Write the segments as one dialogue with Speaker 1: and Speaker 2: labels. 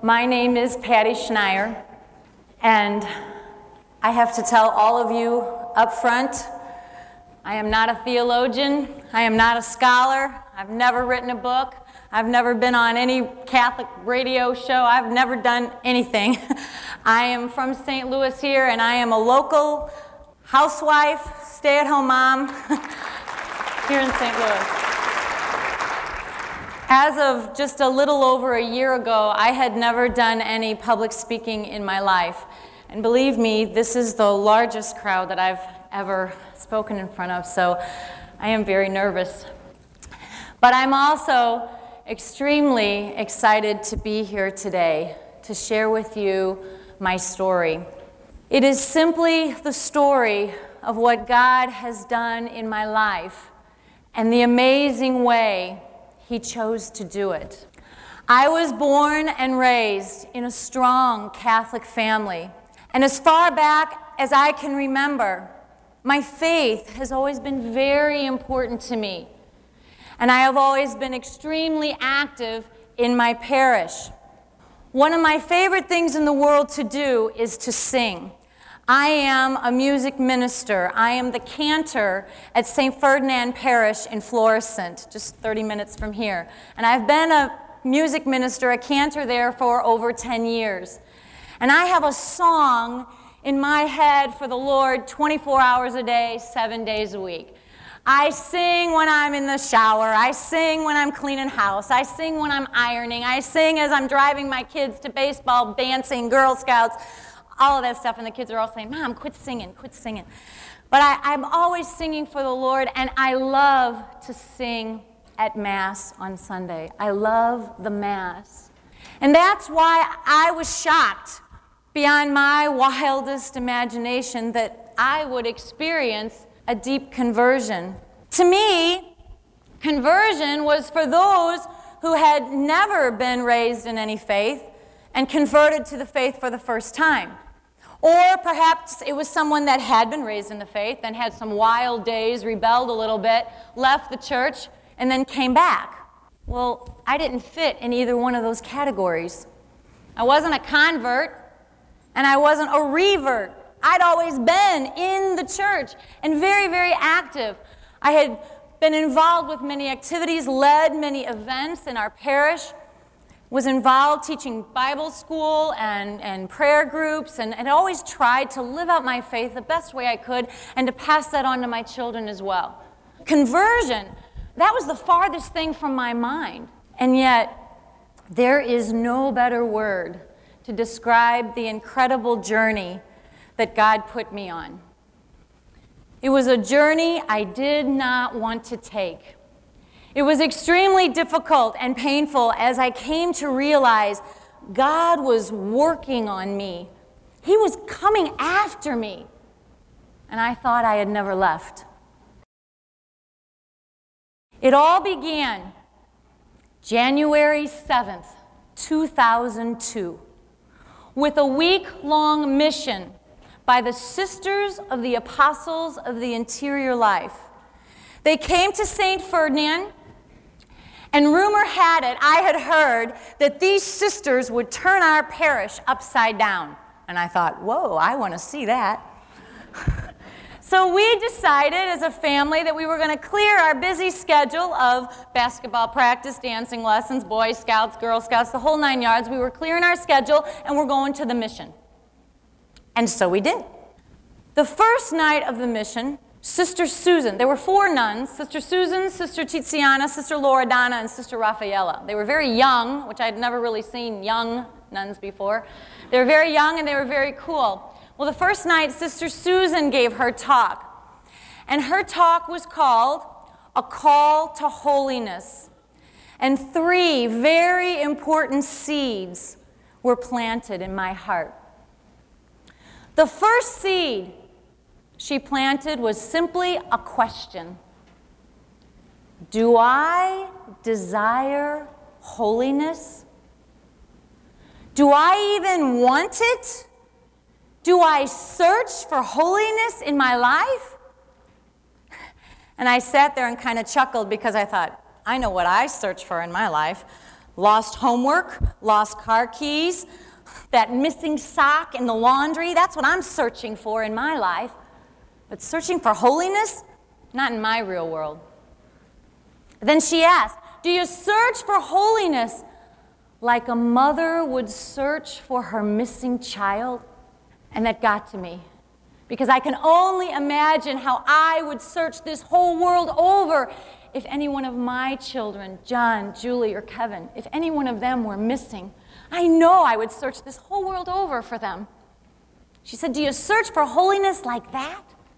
Speaker 1: My name is Patty Schneier, and I have to tell all of you up front, I am not a theologian, I am not a scholar, I've never written a book, I've never been on any Catholic radio show, I've never done anything. I am from St. Louis here, and I am a local housewife, stay-at-home mom here in St. Louis. As of just a little over a year ago, I had never done any public speaking in my life. And believe me, this is the largest crowd that I've ever spoken in front of, so I am very nervous. But I'm also extremely excited to be here today to share with you my story. It is simply the story of what God has done in my life and the amazing way He chose to do it. I was born and raised in a strong Catholic family, and as far back as I can remember, my faith has always been very important to me, and I have always been extremely active in my parish. One of my favorite things in the world to do is to sing. I am a music minister. I am the cantor at St. Ferdinand Parish in Florissant, just 30 minutes from here. And I've been a music minister, a cantor there for over 10 years. And I have a song in my head for the Lord 24 hours a day, 7 days a week. I sing when I'm in the shower. I sing when I'm cleaning house. I sing when I'm ironing. I sing as I'm driving my kids to baseball, dancing, Girl Scouts, all of that stuff, and the kids are all saying, Mom, quit singing, quit singing. But I'm always singing for the Lord, and I love to sing at Mass on Sunday. I love the Mass. And that's why I was shocked beyond my wildest imagination that I would experience a deep conversion. To me, conversion was for those who had never been raised in any faith and converted to the faith for the first time. Or perhaps it was someone that had been raised in the faith and had some wild days, rebelled a little bit, left the church, and then came back. Well, I didn't fit in either one of those categories. I wasn't a convert, and I wasn't a revert. I'd always been in the church and very, very active. I had been involved with many activities, led many events in our parish, was involved teaching Bible school and prayer groups, and always tried to live out my faith the best way I could and to pass that on to my children as well. Conversion, that was the farthest thing from my mind. And yet, there is no better word to describe the incredible journey that God put me on. It was a journey I did not want to take. It was extremely difficult and painful as I came to realize God was working on me. He was coming after me, and I thought I had never left. It all began January 7th, 2002, with a week-long mission by the Sisters of the Apostles of the Interior Life. They came to St. Ferdinand, and rumor had it, I had heard, that these sisters would turn our parish upside down. And I thought, whoa, I want to see that. So we decided as a family that we were going to clear our busy schedule of basketball practice, dancing lessons, Boy Scouts, Girl Scouts, the whole 9 yards. We were clearing our schedule, and we're going to the mission. And so we did. The first night of the mission, Sister Susan, there were 4 nuns, Sister Susan, Sister Tiziana, Sister Loredana, and Sister Raffaella. They were very young, which I'd never really seen young nuns before. They were very young and they were very cool. Well, the first night, Sister Susan gave her talk. And her talk was called A Call to Holiness. And 3 very important seeds were planted in my heart. The first seed she planted was simply a question. Do I desire holiness? Do I even want it? Do I search for holiness in my life? And I sat there and kind of chuckled because I thought, I know what I search for in my life. Lost homework, lost car keys, that missing sock in the laundry. That's what I'm searching for in my life. But searching for holiness? Not in my real world. Then she asked, do you search for holiness like a mother would search for her missing child? And that got to me, because I can only imagine how I would search this whole world over if any one of my children, John, Julie, or Kevin, if any one of them were missing. I know I would search this whole world over for them. She said, do you search for holiness like that?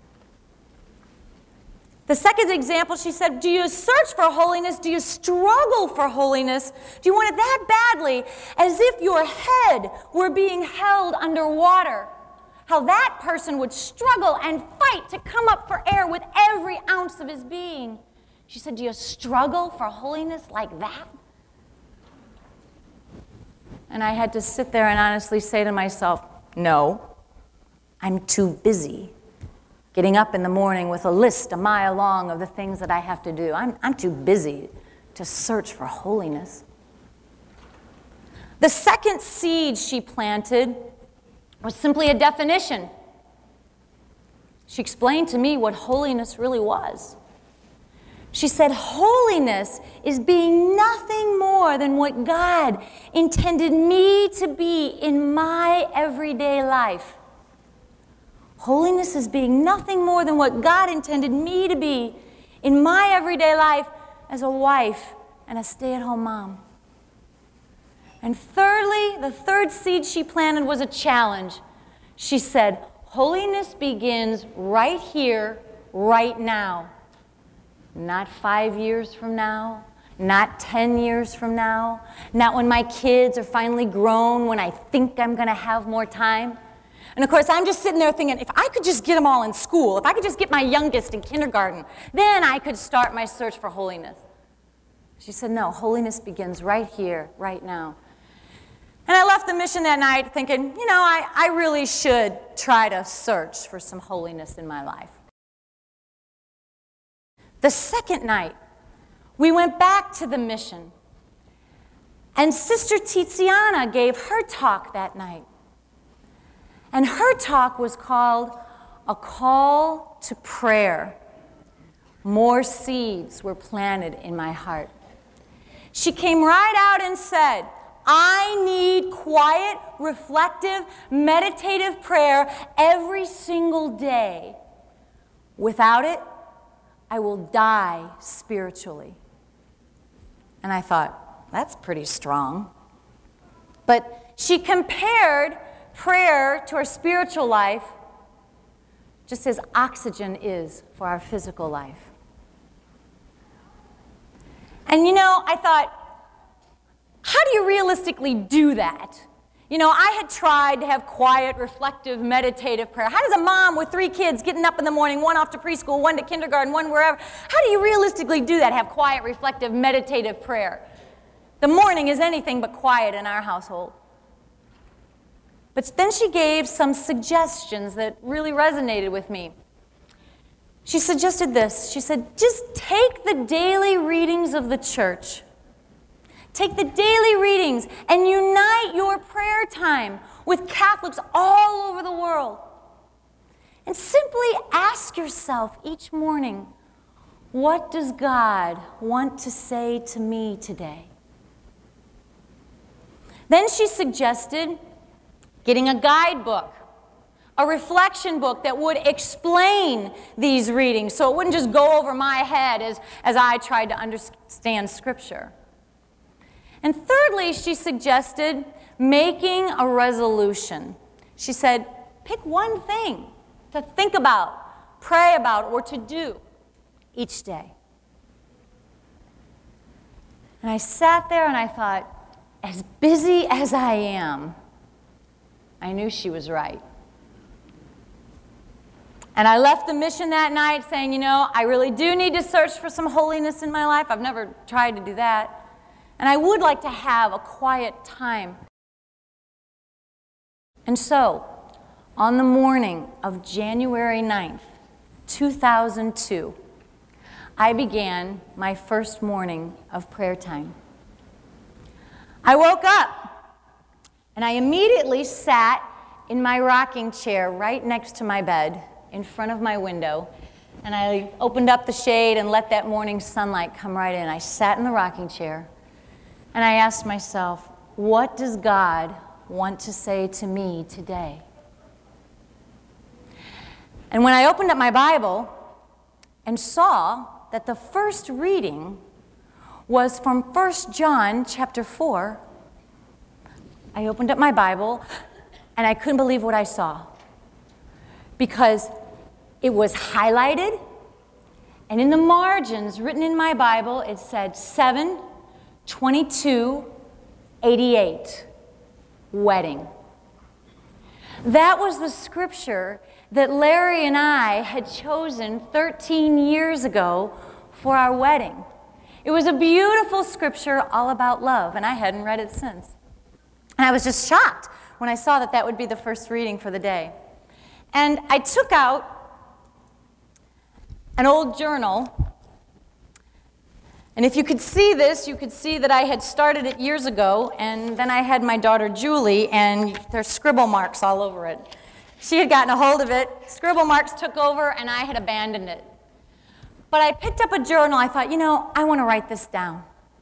Speaker 1: The second example, she said, do you search for holiness? Do you struggle for holiness? Do you want it that badly, as if your head were being held underwater? How that person would struggle and fight to come up for air with every ounce of his being. She said, do you struggle for holiness like that? And I had to sit there and honestly say to myself, no, I'm too busy getting up in the morning with a list a mile long of the things that I have to do. I'm too busy to search for holiness. The second seed she planted was simply a definition. She explained to me what holiness really was. She said, holiness is being nothing more than what God intended me to be in my everyday life. Holiness is being nothing more than what God intended me to be in my everyday life as a wife and a stay-at-home mom. And thirdly, the third seed she planted was a challenge. She said, holiness begins right here, right now. Not 5 years from now, not 10 years from now, not when my kids are finally grown, when I think I'm going to have more time. And of course, I'm just sitting there thinking, if I could just get them all in school, if I could just get my youngest in kindergarten, then I could start my search for holiness. She said, no, holiness begins right here, right now. And I left the mission that night thinking, I really should try to search for some holiness in my life. The second night, we went back to the mission, and Sister Tiziana gave her talk that night. And her talk was called A Call to Prayer. More seeds were planted in my heart. She came right out and said, I need quiet, reflective, meditative prayer every single day. Without it, I will die spiritually. And I thought, that's pretty strong. But she compared prayer to our spiritual life just as oxygen is for our physical life. And I thought, how do you realistically do that? I had tried to have quiet, reflective, meditative prayer. How does a mom with 3 kids getting up in the morning, one off to preschool, one to kindergarten, one wherever, how do you realistically do that, have quiet, reflective, meditative prayer? The morning is anything but quiet in our household. But then she gave some suggestions that really resonated with me. She suggested this. She said, just take the daily readings of the church. Take the daily readings and unite your prayer time with Catholics all over the world. And simply ask yourself each morning, what does God want to say to me today? Then she suggested getting a guidebook, a reflection book that would explain these readings so it wouldn't just go over my head as I tried to understand Scripture. And thirdly, she suggested making a resolution. She said, pick one thing to think about, pray about, or to do each day. And I sat there and I thought, as busy as I am, I knew she was right. And I left the mission that night saying, I really do need to search for some holiness in my life. I've never tried to do that. And I would like to have a quiet time. And so, on the morning of January 9th, 2002, I began my first morning of prayer time. I woke up, and I immediately sat in my rocking chair right next to my bed in front of my window, and I opened up the shade and let that morning sunlight come right in. I sat in the rocking chair, and I asked myself, what does God want to say to me today? And when I opened up my Bible and saw that the first reading was from 1 John chapter 4, I opened up my Bible and I couldn't believe what I saw, because it was highlighted, and in the margins written in my Bible it said 7/22/88, wedding. That was the scripture that Larry and I had chosen 13 years ago for our wedding. It was a beautiful scripture all about love, and I hadn't read it since. And I was just shocked when I saw that that would be the first reading for the day. And I took out an old journal, and if you could see this, you could see that I had started it years ago, and then I had my daughter Julie, and there's scribble marks all over it. She had gotten a hold of it, scribble marks took over, and I had abandoned it. But I picked up a journal. I thought, I want to write this down.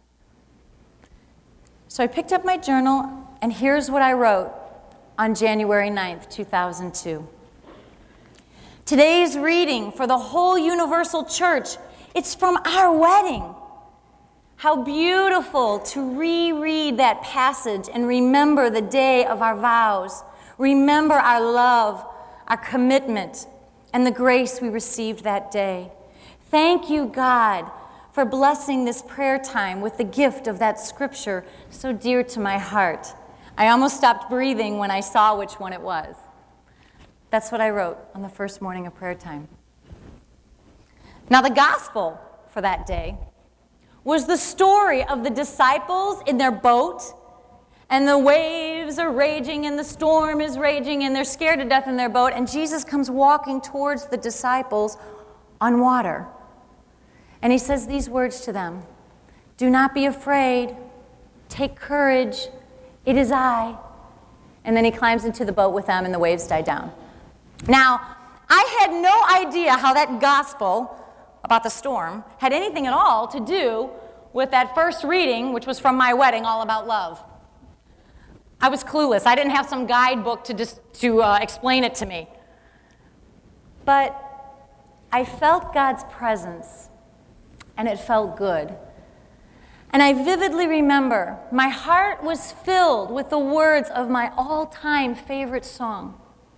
Speaker 1: So I picked up my journal, and here's what I wrote on January 9th, 2002. Today's reading for the whole Universal Church, it's from our wedding. How beautiful to reread that passage and remember the day of our vows. Remember our love, our commitment, and the grace we received that day. Thank you, God, for blessing this prayer time with the gift of that scripture so dear to my heart. I almost stopped breathing when I saw which one it was. That's what I wrote on the first morning of prayer time. Now, the gospel for that day was the story of the disciples in their boat, and the waves are raging, and the storm is raging, and they're scared to death in their boat, and Jesus comes walking towards the disciples on water. And he says these words to them, "Do not be afraid. Take courage. It is I." And then he climbs into the boat with them, and the waves die down. Now, I had no idea how that gospel about the storm had anything at all to do with that first reading, which was from my wedding, all about love. I was clueless. I didn't have some guidebook to explain it to me. But I felt God's presence, and it felt good. And I vividly remember my heart was filled with the words of my all-time favorite song.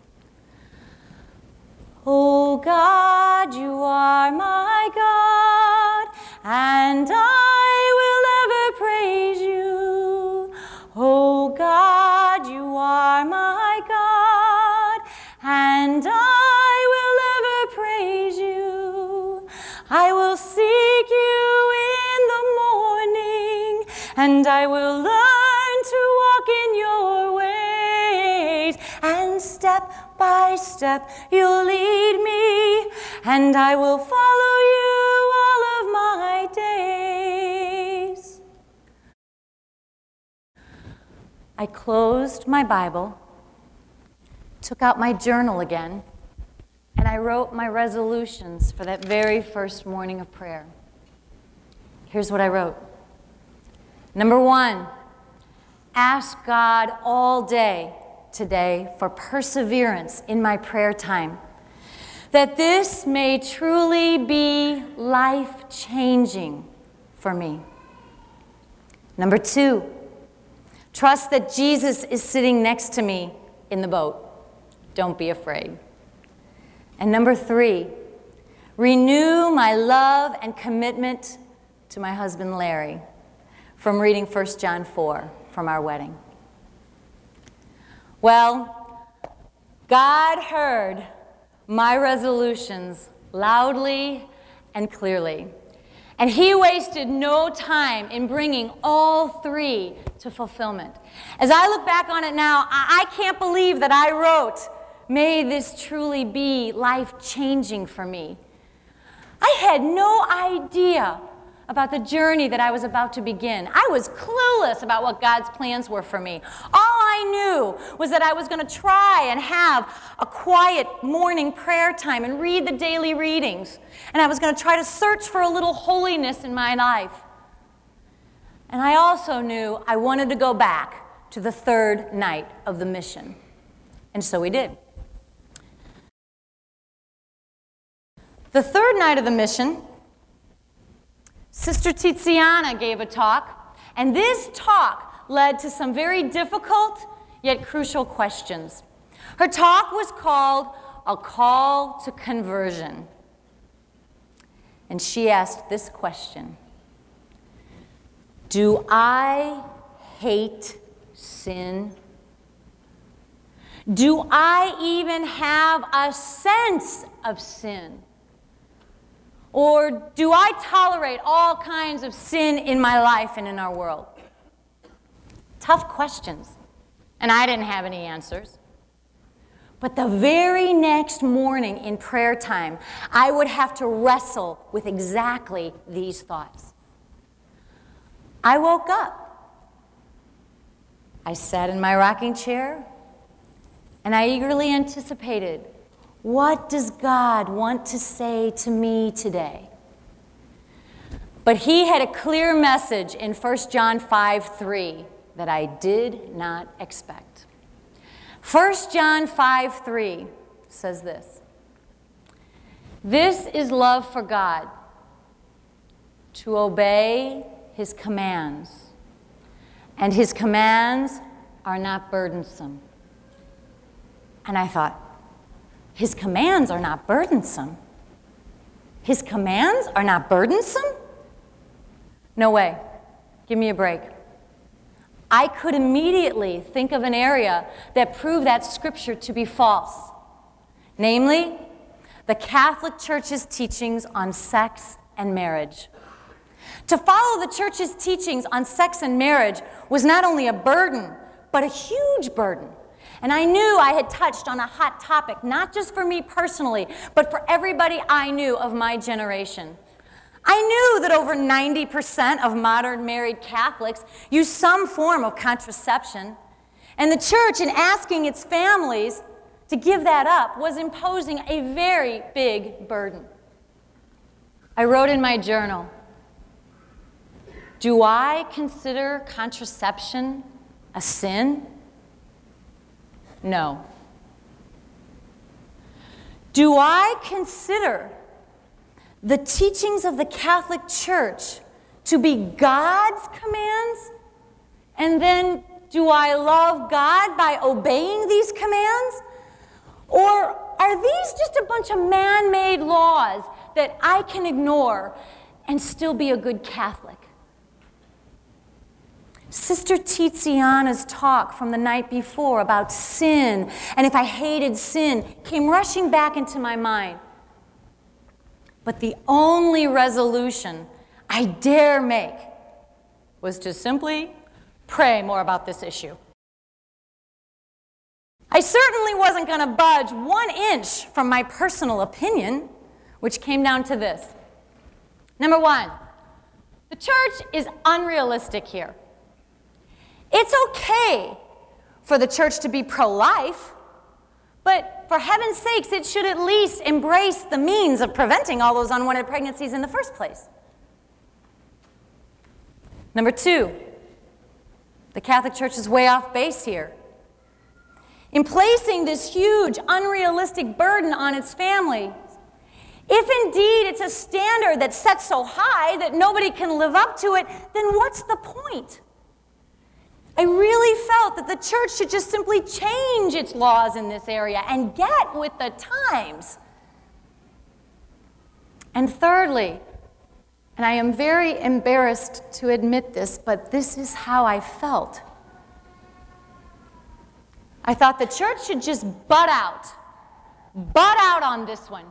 Speaker 1: Oh God, you are my God, and I will ever praise you. Oh God, you are my God, and I will ever praise you. I will seek you in the morning, and I will learn to walk in your ways, and step by step you'll lead me, and I will follow you all of my days. I closed my Bible, took out my journal again, and I wrote my resolutions for that very first morning of prayer. Here's what I wrote. Number 1, ask God all day today for perseverance in my prayer time, that this may truly be life-changing for me. Number 2, trust that Jesus is sitting next to me in the boat. Don't be afraid. And number 3, renew my love and commitment to my husband Larry from reading 1 John 4 from our wedding. Well, God heard my resolutions loudly and clearly, and he wasted no time in bringing all 3 to fulfillment. As I look back on it now, I can't believe that I wrote, "May this truly be life-changing for me." I had no idea about the journey that I was about to begin. I was clueless about what God's plans were for me. All I knew was that I was going to try and have a quiet morning prayer time and read the daily readings. And I was going to try to search for a little holiness in my life. And I also knew I wanted to go back to the third night of the mission. And so we did. The third night of the mission, Sister Tiziana gave a talk, and this talk led to some very difficult yet crucial questions. Her talk was called A Call to Conversion. And she asked this question: do I hate sin? Do I even have a sense of sin? Or do I tolerate all kinds of sin in my life and in our world? Tough questions. And I didn't have any answers. But the very next morning in prayer time, I would have to wrestle with exactly these thoughts. I woke up. I sat in my rocking chair, and I eagerly anticipated, what does God want to say to me today? But he had a clear message in 1 John 5:3 that I did not expect. 1 John 5:3 says this: this is love for God, to obey his commands, and his commands are not burdensome. And I thought, his commands are not burdensome? His commands are not burdensome? No way. Give me a break. I could immediately think of an area that proved that scripture to be false. Namely, the Catholic Church's teachings on sex and marriage. To follow the Church's teachings on sex and marriage was not only a burden, but a huge burden. And I knew I had touched on a hot topic, not just for me personally, but for everybody I knew of my generation. I knew that over 90% of modern married Catholics use some form of contraception, and the Church, in asking its families to give that up, was imposing a very big burden. I wrote in my journal, do I consider contraception a sin? No. Do I consider the teachings of the Catholic Church to be God's commands? And then do I love God by obeying these commands? Or are these just a bunch of man-made laws that I can ignore and still be a good Catholic? Sister Tiziana's talk from the night before about sin, and if I hated sin, came rushing back into my mind. But the only resolution I dare make was to simply pray more about this issue. I certainly wasn't going to budge 1 inch from my personal opinion, which came down to this. Number one, the Church is unrealistic here. It's okay for the Church to be pro-life, but for heaven's sakes, it should at least embrace the means of preventing all those unwanted pregnancies in the first place. Number two, the Catholic Church is way off base here. In placing this huge, unrealistic burden on its family, if indeed it's a standard that's set so high that nobody can live up to it, then what's the point? I really felt that the Church should just simply change its laws in this area and get with the times. And thirdly, and I am very embarrassed to admit this, but this is how I felt. I thought the Church should just butt out on this one.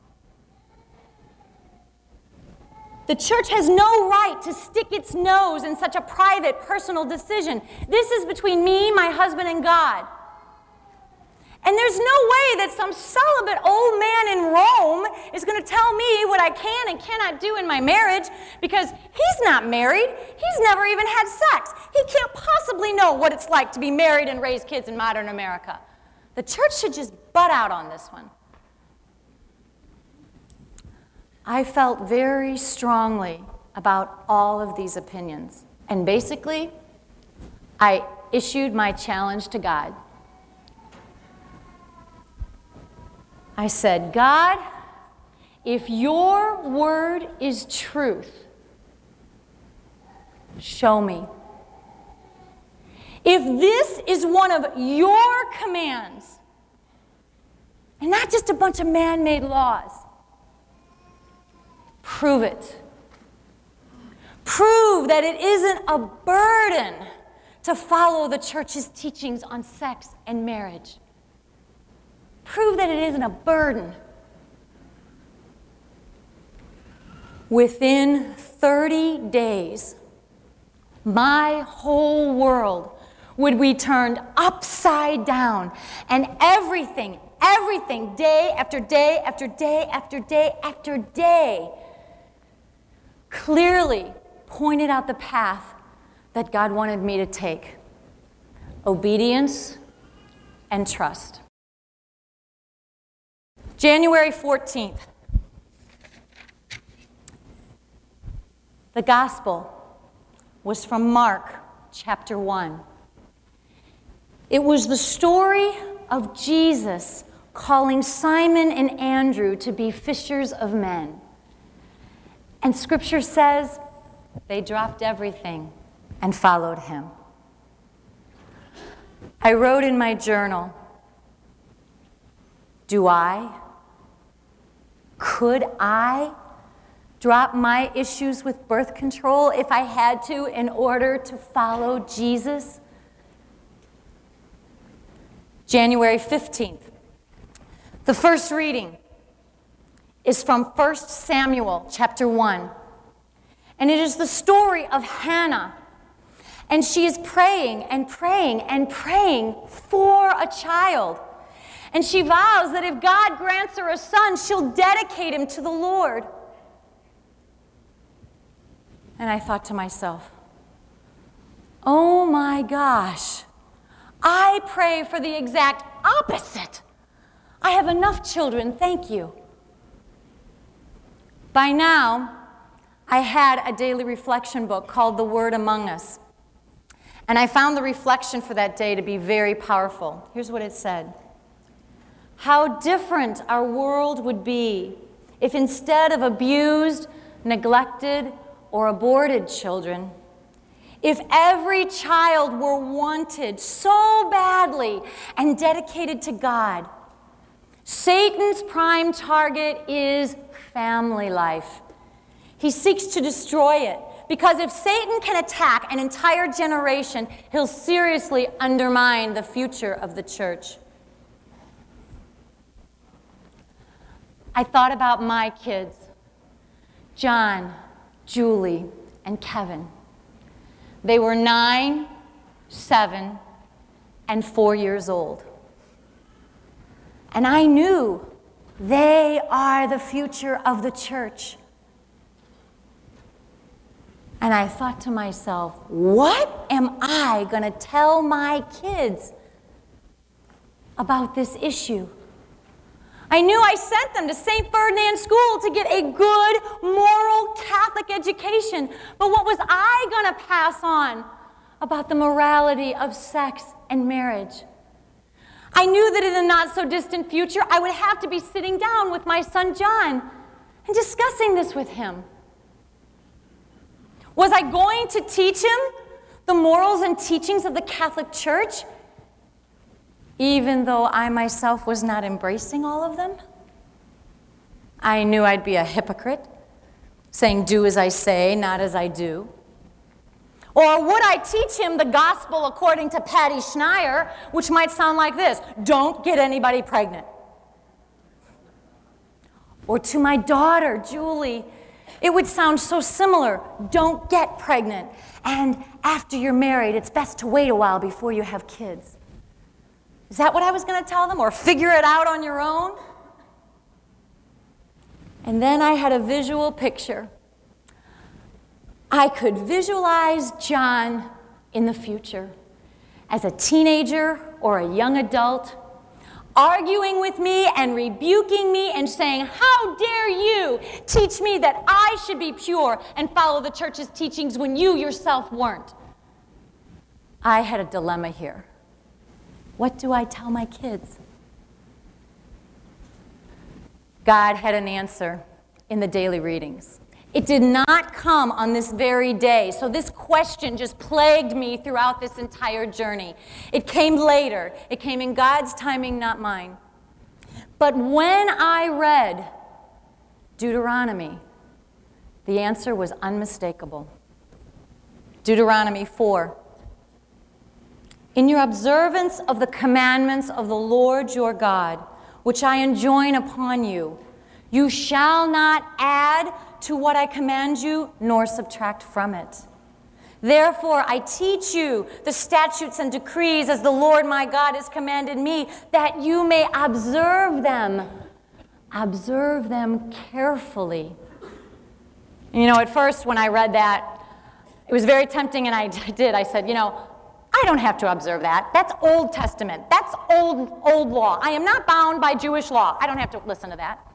Speaker 1: The Church has no right to stick its nose in such a private, personal decision. This is between me, my husband, and God. And there's no way that some celibate old man in Rome is going to tell me what I can and cannot do in my marriage, because he's not married. He's never even had sex. He can't possibly know what it's like to be married and raise kids in modern America. The church should just butt out on this one. I felt very strongly about all of these opinions. And basically, I issued my challenge to God. I said, God, if your word is truth, show me. If this is one of your commands, and not just a bunch of man-made laws, prove it. Prove that it isn't a burden to follow the church's teachings on sex and marriage. Prove that it isn't a burden. Within 30 days, my whole world would be turned upside down, and everything, day after day after day after day after day, clearly pointed out the path that God wanted me to take: obedience and trust. January 14th. The gospel was from Mark chapter 1. It was the story of Jesus calling Simon and Andrew to be fishers of men. And Scripture says they dropped everything and followed him. I wrote in my journal, could I drop my issues with birth control if I had to in order to follow Jesus? January 15th. The first reading is from 1 Samuel chapter 1. And it is the story of Hannah. And she is praying and praying and praying for a child. And she vows that if God grants her a son, she'll dedicate him to the Lord. And I thought to myself, oh my gosh, I pray for the exact opposite. I have enough children, thank you. By now, I had a daily reflection book called The Word Among Us. And I found the reflection for that day to be very powerful. Here's what it said. How different our world would be if instead of abused, neglected, or aborted children, if every child were wanted so badly and dedicated to God. Satan's prime target is family life. He seeks to destroy it, because if Satan can attack an entire generation, he'll seriously undermine the future of the church. I thought about my kids, John, Julie, and Kevin. They were 9, 7, and 4 years old. And I knew they are the future of the church. And I thought to myself, what am I going to tell my kids about this issue? I knew I sent them to St. Ferdinand School to get a good, moral Catholic education. But what was I going to pass on about the morality of sex and marriage? I knew that in the not-so-distant future, I would have to be sitting down with my son John and discussing this with him. Was I going to teach him the morals and teachings of the Catholic Church, even though I myself was not embracing all of them? I knew I'd be a hypocrite, saying do as I say, not as I do. Or would I teach him the gospel according to Patty Schneier, which might sound like this: don't get anybody pregnant? Or to my daughter, Julie, it would sound so similar: don't get pregnant, and after you're married, it's best to wait a while before you have kids. Is that what I was going to tell them? Or figure it out on your own? And then I had a visual picture. I could visualize John in the future as a teenager or a young adult, arguing with me and rebuking me and saying, "How dare you teach me that I should be pure and follow the church's teachings when you yourself weren't?" I had a dilemma here. What do I tell my kids? God had an answer in the daily readings. It did not come on this very day, so this question just plagued me throughout this entire journey. It came later. It came in God's timing, not mine. But when I read Deuteronomy, the answer was unmistakable. Deuteronomy 4. In your observance of the commandments of the Lord your God, which I enjoin upon you, you shall not add to what I command you, nor subtract from it. Therefore, I teach you the statutes and decrees as the Lord my God has commanded me, that you may observe them. Observe them carefully. And at first when I read that, it was very tempting, and I did. I said, I don't have to observe that. That's Old Testament. That's old law. I am not bound by Jewish law. I don't have to listen to that.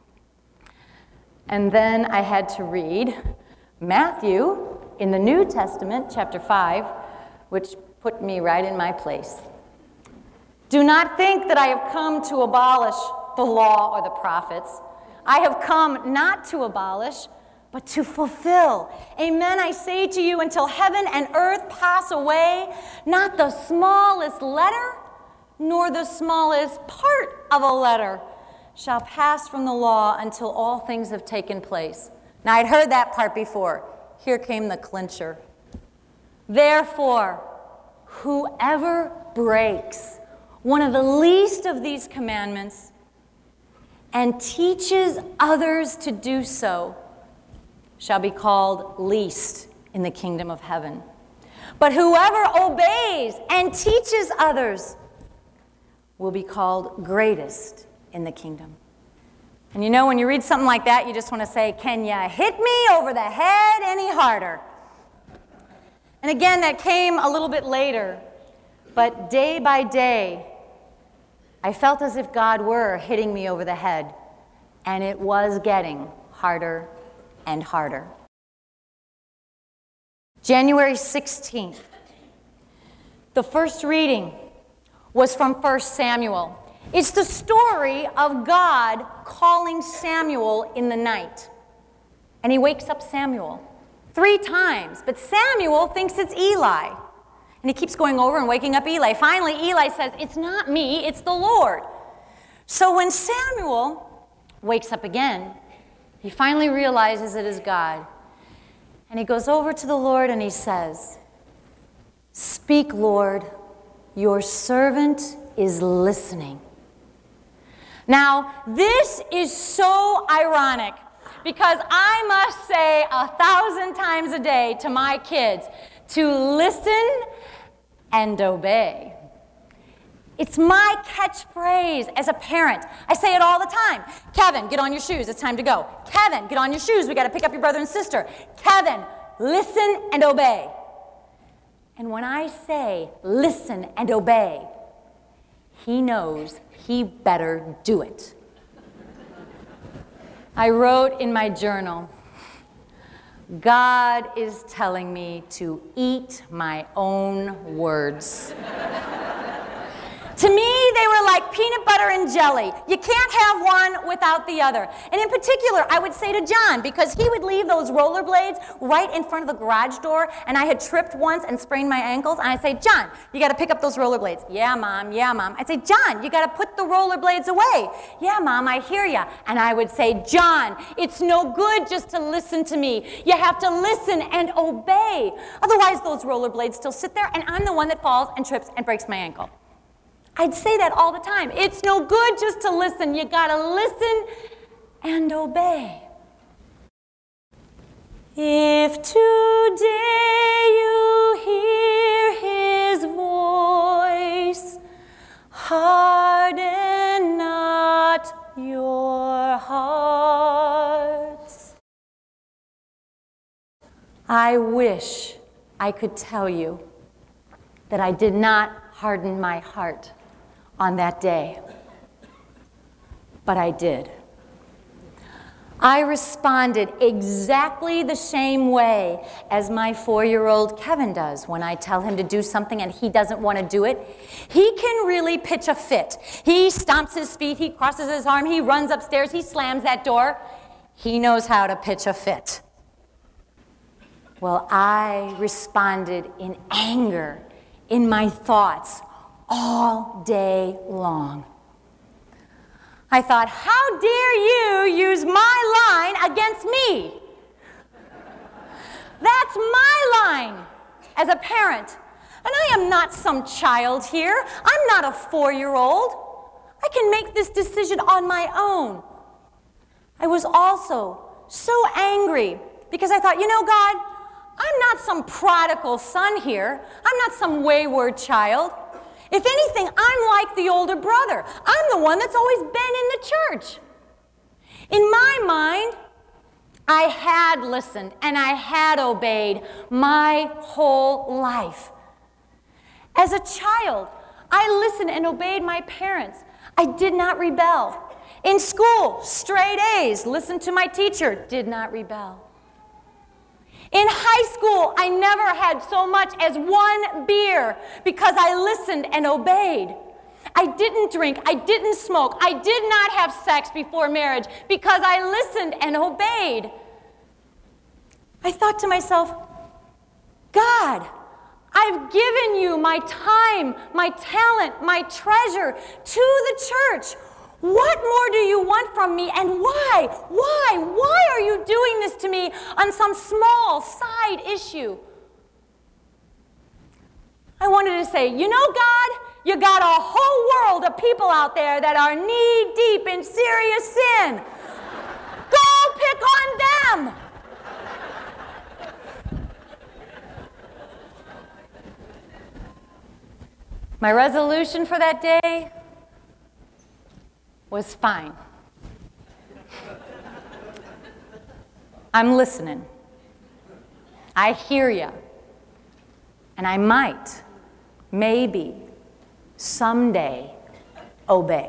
Speaker 1: And then I had to read Matthew in the New Testament, chapter 5, which put me right in my place. Do not think that I have come to abolish the law or the prophets. I have come not to abolish, but to fulfill. Amen, I say to you, until heaven and earth pass away, not the smallest letter, nor the smallest part of a letter shall pass from the law until all things have taken place. Now, I'd heard that part before. Here came the clincher. Therefore, whoever breaks one of the least of these commandments and teaches others to do so shall be called least in the kingdom of heaven. But whoever obeys and teaches others will be called greatest in the kingdom. And when you read something like that, you just want to say, can you hit me over the head any harder? And again, that came a little bit later. But day by day, I felt as if God were hitting me over the head. And it was getting harder and harder. January 16th. The first reading was from 1 Samuel. It's the story of God calling Samuel in the night. And he wakes up Samuel 3 times, but Samuel thinks it's Eli. And he keeps going over and waking up Eli. Finally, Eli says, "It's not me, it's the Lord." So when Samuel wakes up again, he finally realizes it is God. And he goes over to the Lord and he says, "Speak, Lord, your servant is listening." Now, this is so ironic because I must say 1,000 times a day to my kids to listen and obey. It's my catchphrase as a parent. I say it all the time. Kevin, get on your shoes. It's time to go. Kevin, get on your shoes. We got to pick up your brother and sister. Kevin, listen and obey. And when I say listen and obey, he knows he better do it. I wrote in my journal, God is telling me to eat my own words. To me, they were like peanut butter and jelly. You can't have one without the other. And in particular, I would say to John, because he would leave those rollerblades right in front of the garage door, and I had tripped once and sprained my ankles, and I'd say, "John, you got to pick up those rollerblades." "Yeah, Mom, yeah, Mom." I'd say, "John, you got to put the rollerblades away." "Yeah, Mom, I hear ya." And I would say, "John, it's no good just to listen to me. You have to listen and obey. Otherwise, those rollerblades still sit there, and I'm the one that falls and trips and breaks my ankle." I'd say that all the time. It's no good just to listen. You got to listen and obey. If today you hear his voice, Harden not your hearts. I wish I could tell you that I did not harden my heart on that day, but I did. I responded exactly the same way as my 4-year-old Kevin does when I tell him to do something and he doesn't want to do it. He can really pitch a fit. He stomps his feet, he crosses his arm, he runs upstairs, he slams that door. He knows how to pitch a fit. Well, I responded in anger, in my thoughts, all day long. I thought, how dare you use my line against me? That's my line as a parent. And I am not some child here. I'm not a 4-year-old. I can make this decision on my own. I was also so angry because I thought, you know, God, I'm not some prodigal son here. I'm not some wayward child. If anything, I'm like the older brother. I'm the one that's always been in the church. In my mind, I had listened and I had obeyed my whole life. As a child, I listened and obeyed my parents. I did not rebel. In school, straight A's, listened to my teacher, did not rebel. In high school, I never had so much as one beer because I listened and obeyed. I didn't drink, I didn't smoke, I did not have sex before marriage because I listened and obeyed. I thought to myself, God, I've given you my time, my talent, my treasure to the church. What more do you want from me, and why? Why are you doing this to me on some small side issue? I wanted to say, you know, God, you got a whole world of people out there that are knee-deep in serious sin. Go pick on them. My resolution for that day was fine. I'm listening. I hear you. And I might, maybe, someday obey.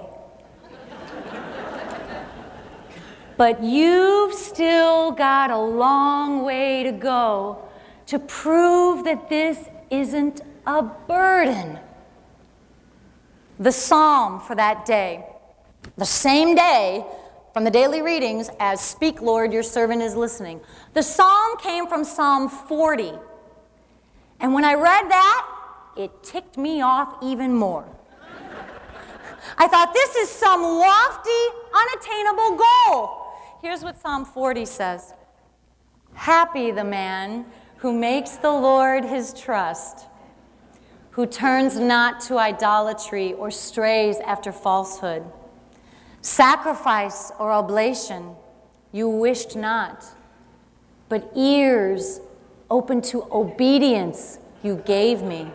Speaker 1: But you've still got a long way to go to prove that this isn't a burden. The psalm for that day, the same day from the daily readings as "Speak, Lord, your servant is listening." The psalm came from Psalm 40. And when I read that, it ticked me off even more. I thought, this is some lofty, unattainable goal. Here's what Psalm 40 says. Happy the man who makes the Lord his trust, who turns not to idolatry or strays after falsehood. Sacrifice or oblation you wished not, but ears open to obedience you gave me.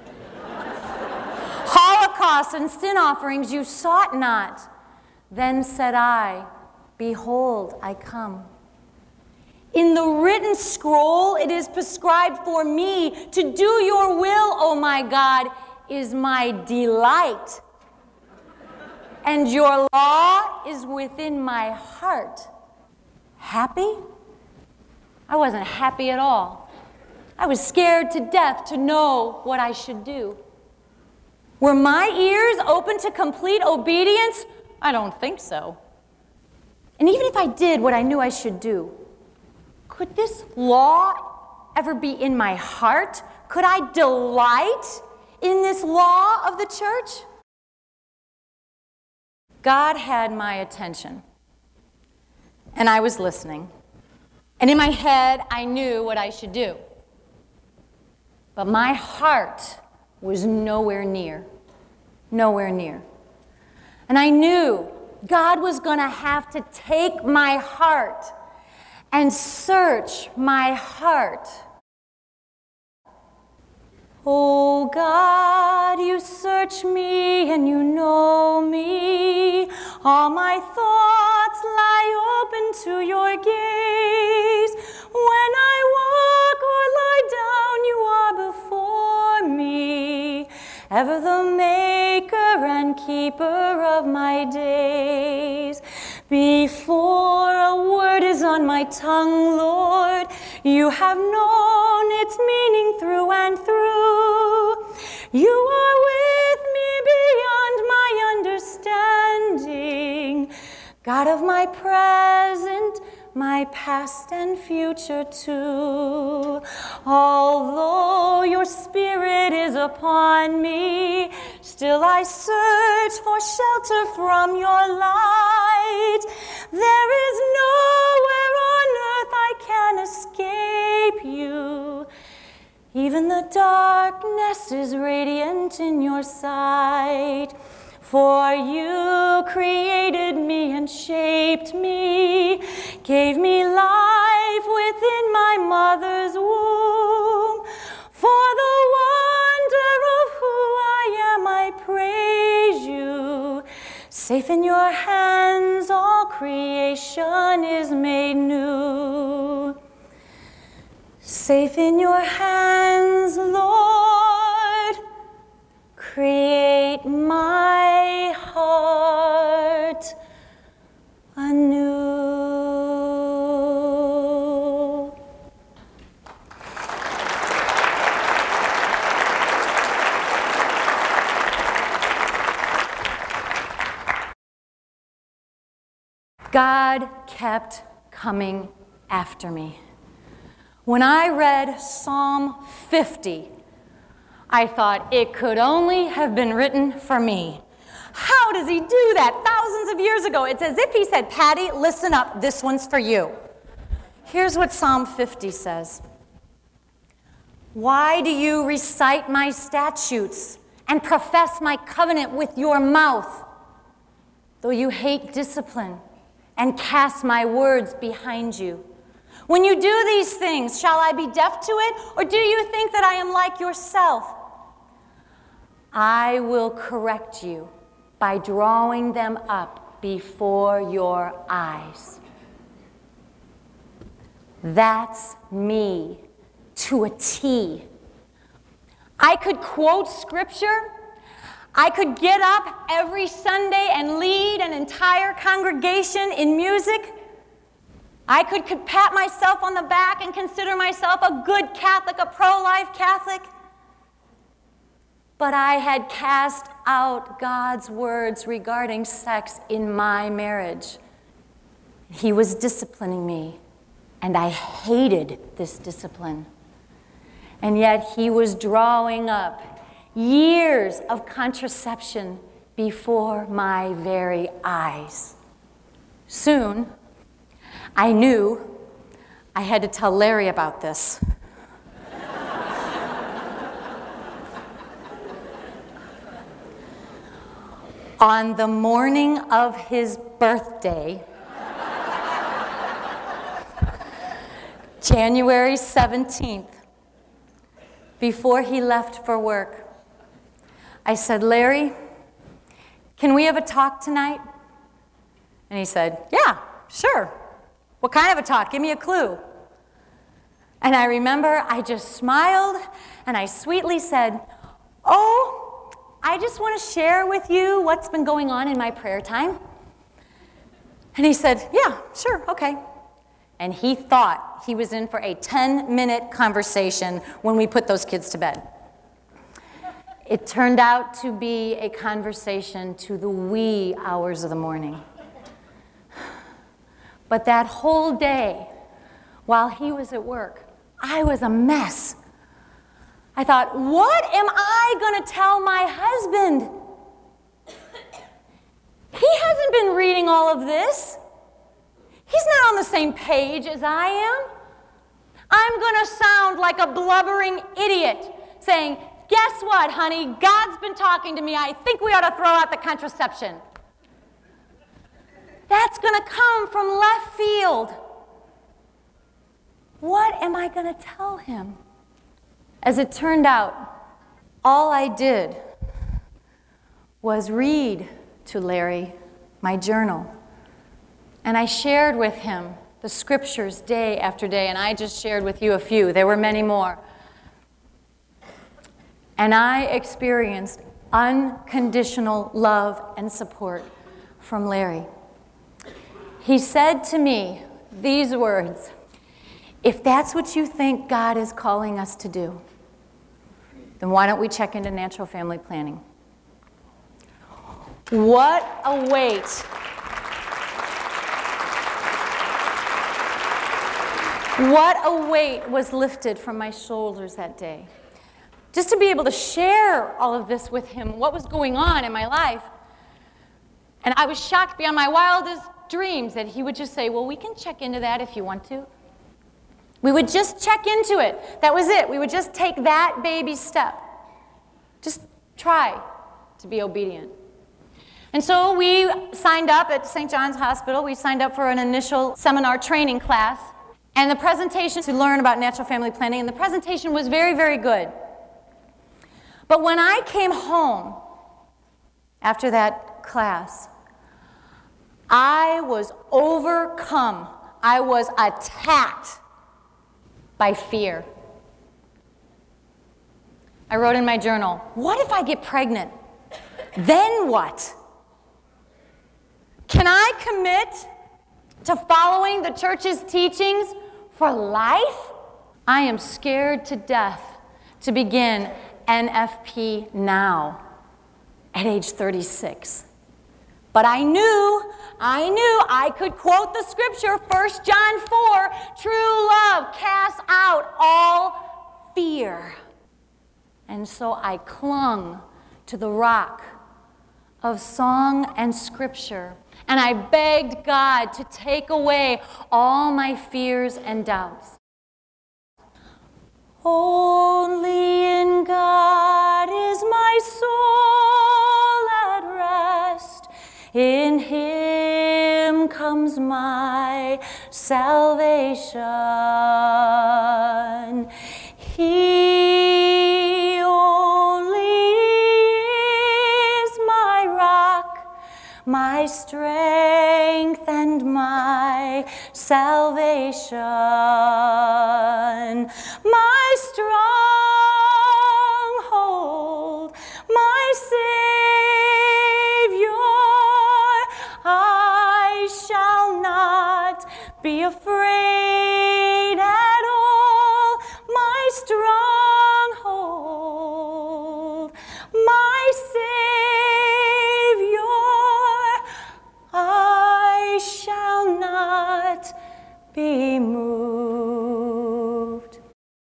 Speaker 1: Holocaust and sin offerings you sought not. Then said I, behold, I come. In the written scroll it is prescribed for me to do your will, O my God, is my delight. And your law is within my heart. Happy? I wasn't happy at all. I was scared to death to know what I should do. Were my ears open to complete obedience? I don't think so. And even if I did what I knew I should do, could this law ever be in my heart? Could I delight in this law of the church? God had my attention, and I was listening. And in my head, I knew what I should do. But my heart was nowhere near. Nowhere near. And I knew God was going to have to take my heart and search my heart. Oh God, you search me and you All my thoughts lie open to your gaze. When I walk or lie down, you are before me, ever the maker and keeper of my days. Before a word is on my tongue, Lord, you have known its meaning through and through. You are with me beyond my understanding, God of my present, my past and future too. Although your spirit is upon me, still I search for shelter from your light. There is nowhere on earth I can escape you. Even the darkness is radiant in your sight. For you created me and shaped me, gave me life within my mother's womb. For the wonder of who I am, I praise you. Safe in your hands, all creation is made new. Safe in your hands, Lord, create my heart anew. God kept coming after me. When I read Psalm 50, I thought it could only have been written for me. How does he do that? Thousands of years ago. It's as if he said, Patty, listen up, this one's for you. Here's what Psalm 50 says. Why do you recite my statutes and profess my covenant with your mouth, though you hate discipline and cast my words behind you? When you do these things, shall I be deaf to it, or do you think that I am like yourself? I will correct you by drawing them up before your eyes. That's me to a T. I could quote scripture. I could get up every Sunday and lead an entire congregation in music. I could pat myself on the back and consider myself a good Catholic, a pro-life Catholic. But I had cast out God's words regarding sex in my marriage. He was disciplining me, and I hated this discipline. And yet he was drawing up years of contraception before my very eyes. Soon, I knew I had to tell Larry about this. On the morning of his birthday, January 17th, before he left for work, I said, Larry, can we have a talk tonight? And he said, yeah, sure. What kind of a talk? Give me a clue. And I remember I just smiled and I sweetly said, oh, I just want to share with you what's been going on in my prayer time. And he said, yeah, sure, okay. And he thought he was in for a 10-minute conversation when we put those kids to bed. It turned out to be a conversation to the wee hours of the morning. But that whole day, while he was at work, I was a mess. I thought, what am I going to tell my husband? He hasn't been reading all of this. He's not on the same page as I am. I'm going to sound like a blubbering idiot saying, guess what, honey? God's been talking to me. I think we ought to throw out the contraception. That's going to come from left field. What am I going to tell him? As it turned out, all I did was read to Larry my journal. And I shared with him the scriptures day after day, and I just shared with you a few. There were many more. And I experienced unconditional love and support from Larry. He said to me these words, "If that's what you think God is calling us to do, then why don't we check into natural family planning?" What a weight. What a weight was lifted from my shoulders that day. Just to be able to share all of this with him, what was going on in my life. And I was shocked beyond my wildest dreams that he would just say, "Well, we can check into that if you want to." We would just check into it. That was it. We would just take that baby step. Just try to be obedient. And so we signed up at St. John's Hospital. We signed up for an initial seminar training class and the presentation to learn about natural family planning. And the presentation was very, very good. But when I came home after that class, I was overcome. I was attacked by fear. I wrote in my journal, what if I get pregnant? Then what? Can I commit to following the church's teachings for life? I am scared to death to begin NFP now at age 36. But I knew I could quote the scripture, 1 John 4, "True love casts out all fear." And so I clung to the rock of song and scripture, and I begged God to take away all my fears and doubts. Only in God is my soul at rest. In Him comes my salvation. He only is my rock, my strength and my salvation, my stronghold, my Savior. I shall not be afraid at all, my stronghold, my Savior. I shall not be moved.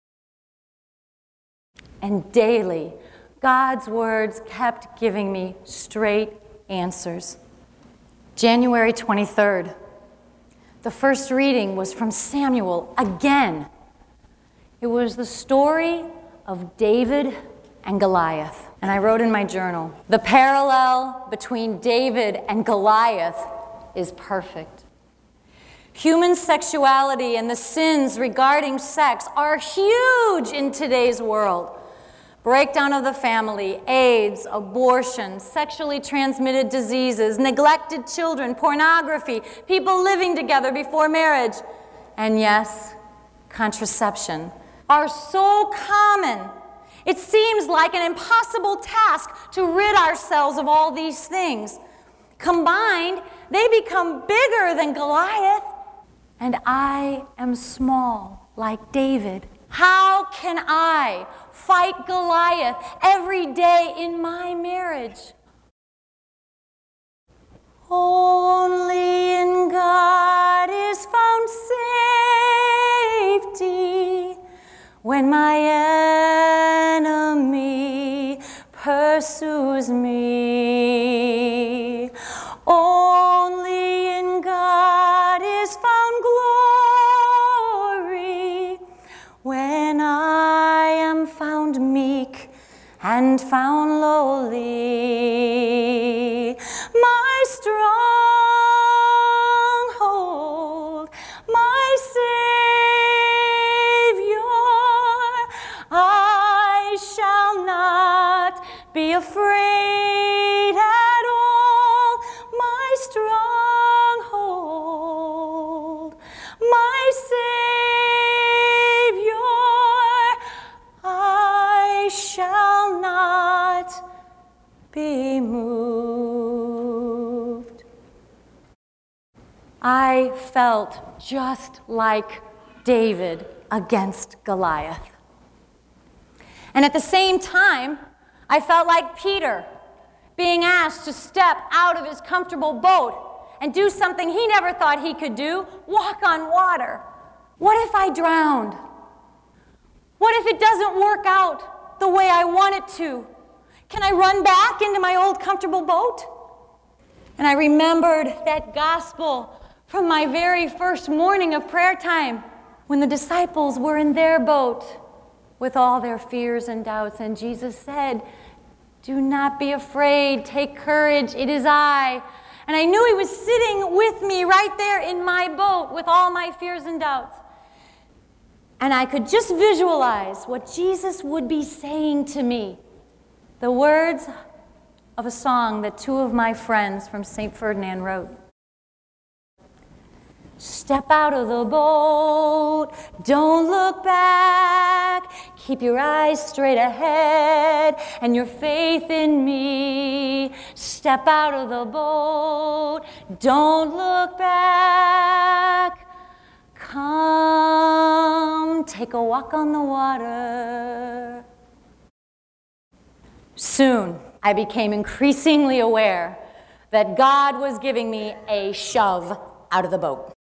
Speaker 1: And daily, God's words kept giving me straight answers. January 23rd, the first reading was from Samuel again. It was the story of David and Goliath. And I wrote in my journal, the parallel between David and Goliath is perfect. Human sexuality and the sins regarding sex are huge in today's world. Breakdown of the family, AIDS, abortion, sexually transmitted diseases, neglected children, pornography, people living together before marriage, and yes, contraception are so common. It seems like an impossible task to rid ourselves of all these things. Combined, they become bigger than Goliath, and I am small like David. How can I fight Goliath every day in my marriage? Only in God is found safety when my enemy pursues me. Only in God is found glory when I am found meek and found lowly. My stronghold, my Savior, I shall not be afraid I felt just like David against Goliath. And at the same time, I felt like Peter being asked to step out of his comfortable boat and do something he never thought he could do, walk on water. What if I drowned? What if it doesn't work out the way I want it to? Can I run back into my old comfortable boat? And I remembered that gospel from my very first morning of prayer time when the disciples were in their boat with all their fears and doubts. And Jesus said, "Do not be afraid. Take courage. It is I." And I knew he was sitting with me right there in my boat with all my fears and doubts. And I could just visualize what Jesus would be saying to me. The words of a song that two of my friends from St. Ferdinand wrote. Step out of the boat, don't look back, keep your eyes straight ahead and your faith in me. Step out of the boat, don't look back, come, take a walk on the water. Soon, I became increasingly aware that God was giving me a shove out of the boat.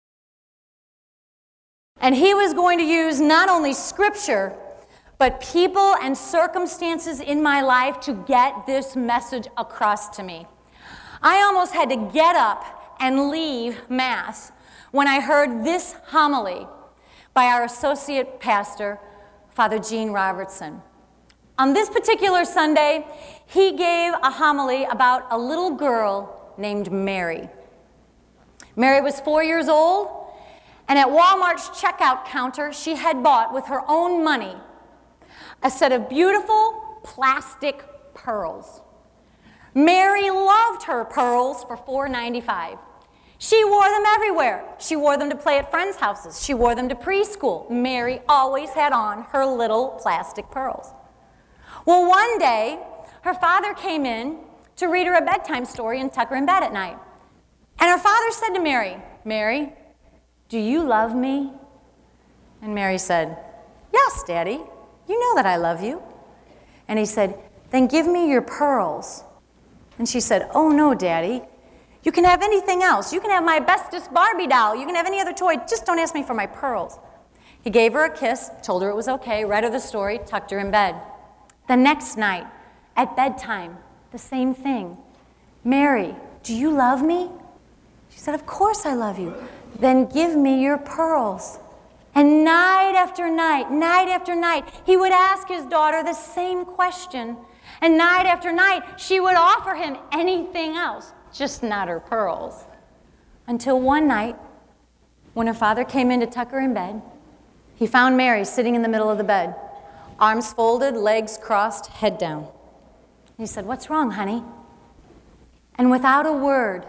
Speaker 1: And he was going to use not only scripture, but people and circumstances in my life to get this message across to me. I almost had to get up and leave Mass when I heard this homily by our associate pastor, Father Gene Robertson. On this particular Sunday, he gave a homily about a little girl named Mary. Mary was 4 years old, and at Walmart's checkout counter, she had bought with her own money a set of beautiful plastic pearls. Mary loved her pearls for $4.95. She wore them everywhere. She wore them to play at friends' houses. She wore them to preschool. Mary always had on her little plastic pearls. Well, one day, her father came in to read her a bedtime story and tuck her in bed at night. And her father said to Mary, "Mary, do you love me?" And Mary said, "Yes, Daddy, you know that I love you." And he said, "Then give me your pearls." And she said, "Oh, no, Daddy, you can have anything else. You can have my bestest Barbie doll. You can have any other toy. Just don't ask me for my pearls." He gave her a kiss, told her it was okay, read her the story, tucked her in bed. The next night, at bedtime, the same thing. "Mary, do you love me?" She said, "Of course I love you." "Then give me your pearls." And night after night, he would ask his daughter the same question. And night after night, she would offer him anything else, just not her pearls. Until one night, when her father came in to tuck her in bed, he found Mary sitting in the middle of the bed, arms folded, legs crossed, head down. He said, "What's wrong, honey?" And without a word,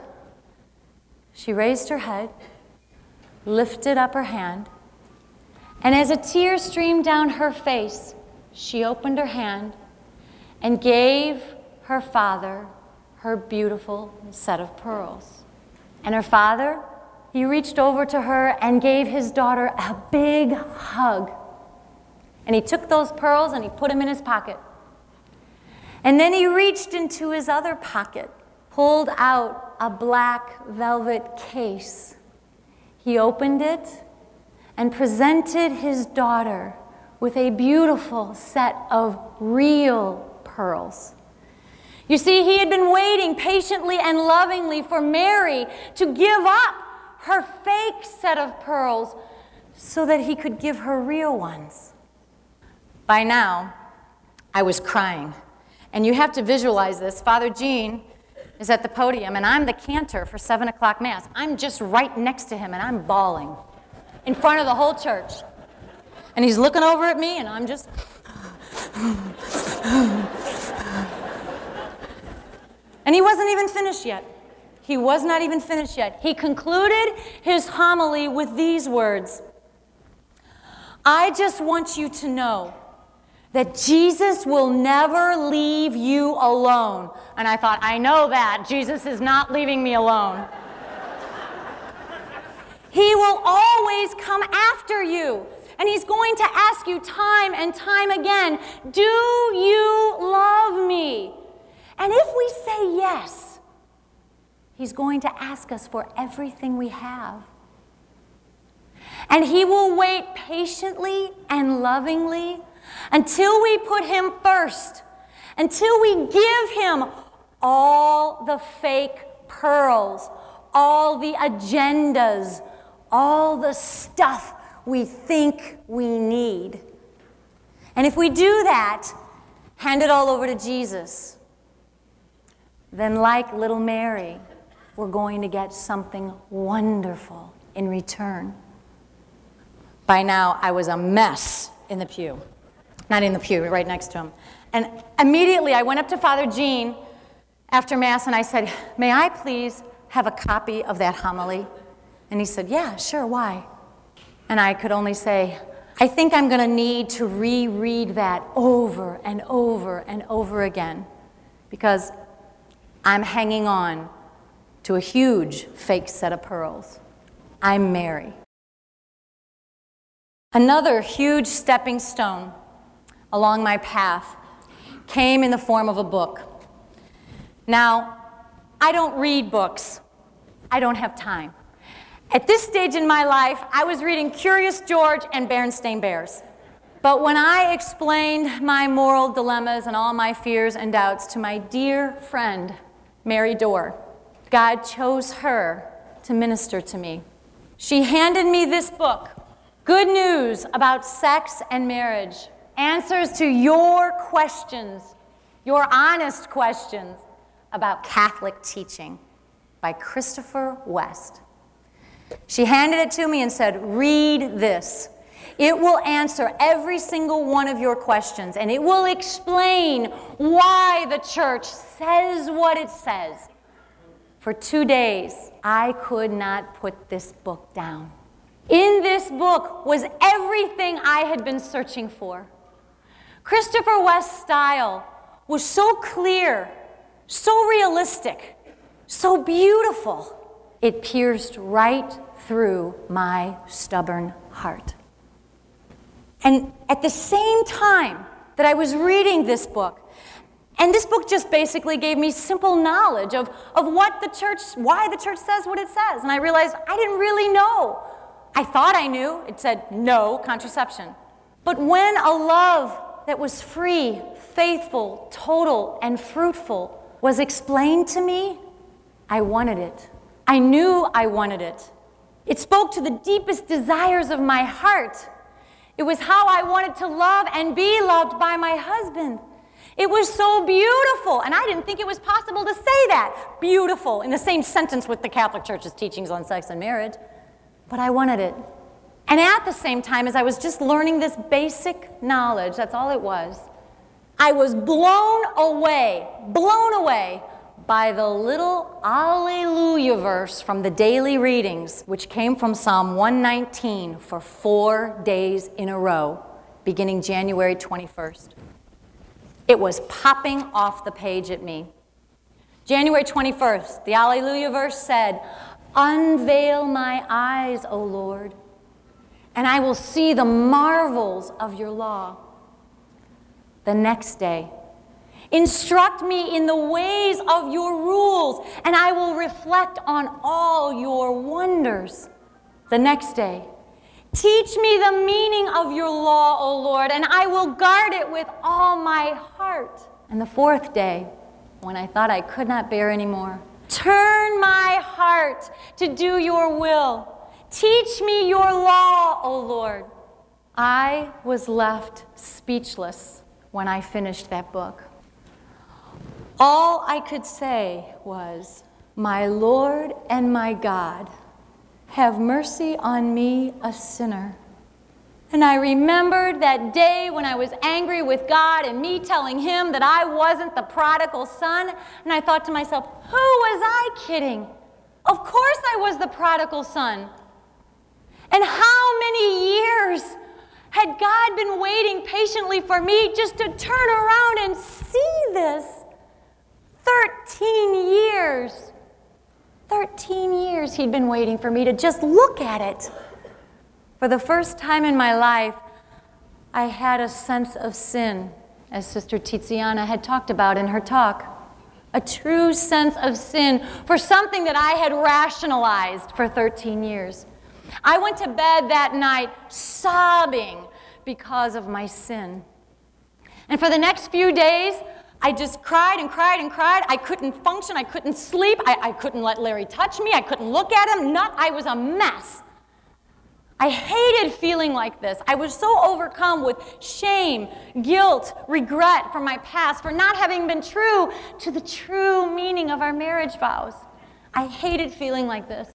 Speaker 1: she raised her head, lifted up her hand, and as a tear streamed down her face, she opened her hand and gave her father her beautiful set of pearls. And her father, he reached over to her and gave his daughter a big hug. And he took those pearls and he put them in his pocket. And then he reached into his other pocket, pulled out a black velvet case. He opened it and presented his daughter with a beautiful set of real pearls. You see, he had been waiting patiently and lovingly for Mary to give up her fake set of pearls so that he could give her real ones. By now, I was crying. And you have to visualize this. Father Gene is at the podium, and I'm the cantor for 7 o'clock Mass. I'm just right next to him, and I'm bawling in front of the whole church. And he's looking over at me, and I'm just... And he wasn't even finished yet. He was not even finished yet. He concluded his homily with these words: "I just want you to know that Jesus will never leave you alone." And I thought, I know that. Jesus is not leaving me alone. He will always come after you. And he's going to ask you time and time again, do you love me? And if we say yes, he's going to ask us for everything we have. And he will wait patiently and lovingly until we put him first, until we give him all the fake pearls, all the agendas, all the stuff we think we need. And if we do that, hand it all over to Jesus, then like little Mary, we're going to get something wonderful in return. By now, I was a mess in the pew. Not in the pew, right next to him. And immediately, I went up to Father Gene after Mass, and I said, may I please have a copy of that homily? And he said, yeah, sure, why? And I could only say, I think I'm going to need to reread that over and over and over again, because I'm hanging on to a huge fake set of pearls. I'm Mary. Another huge stepping stone along my path came in the form of a book. Now, I don't read books. I don't have time. At this stage in my life, I was reading Curious George and Berenstain Bears. But when I explained my moral dilemmas and all my fears and doubts to my dear friend, Mary Dorr, God chose her to minister to me. She handed me this book, Good News About Sex and Marriage, answers to your questions, your honest questions about Catholic teaching, by Christopher West. She handed it to me and said, read this. It will answer every single one of your questions, and it will explain why the church says what it says. For 2 days, I could not put this book down. In this book was everything I had been searching for. Christopher West's style was so clear, so realistic, so beautiful. It pierced right through my stubborn heart. And at the same time that I was reading this book, and this book just basically gave me simple knowledge of what the church, why the church says what it says. And I realized I didn't really know. I thought I knew. It said no contraception. But when a love that was free, faithful, total, and fruitful was explained to me, I wanted it. I knew I wanted it. It spoke to the deepest desires of my heart. It was how I wanted to love and be loved by my husband. It was so beautiful, and I didn't think it was possible to say that, beautiful, in the same sentence with the Catholic Church's teachings on sex and marriage, but I wanted it. And at the same time, as I was just learning this basic knowledge, that's all it was, I was blown away by the little Alleluia verse from the daily readings, which came from Psalm 119 for 4 days in a row, beginning January 21st. It was popping off the page at me. January 21st, the Alleluia verse said, "Unveil my eyes, O Lord, and I will see the marvels of your law." The next day, "Instruct me in the ways of your rules, and I will reflect on all your wonders." The next day, "Teach me the meaning of your law, O Lord, and I will guard it with all my heart." And the fourth day, when I thought I could not bear anymore, "Turn my heart to do your will. Teach me your law, O Lord." I was left speechless when I finished that book. All I could say was, "My Lord and my God, have mercy on me, a sinner." And I remembered that day when I was angry with God and me telling him that I wasn't the prodigal son, and I thought to myself, who was I kidding? Of course I was the prodigal son. And how many years had God been waiting patiently for me just to turn around and see this? 13 years. 13 13 years he'd been waiting for me to just look at it. For the first time in my life, I had a sense of sin, as Sister Tiziana had talked about in her talk. A true sense of sin for something that I had rationalized for 13 years. I went to bed that night sobbing because of my sin. And for the next few days, I just cried and cried and cried. I couldn't function. I couldn't sleep. I couldn't let Larry touch me. I couldn't look at him. I was a mess. I hated feeling like this. I was so overcome with shame, guilt, regret for my past, for not having been true to the true meaning of our marriage vows. I hated feeling like this.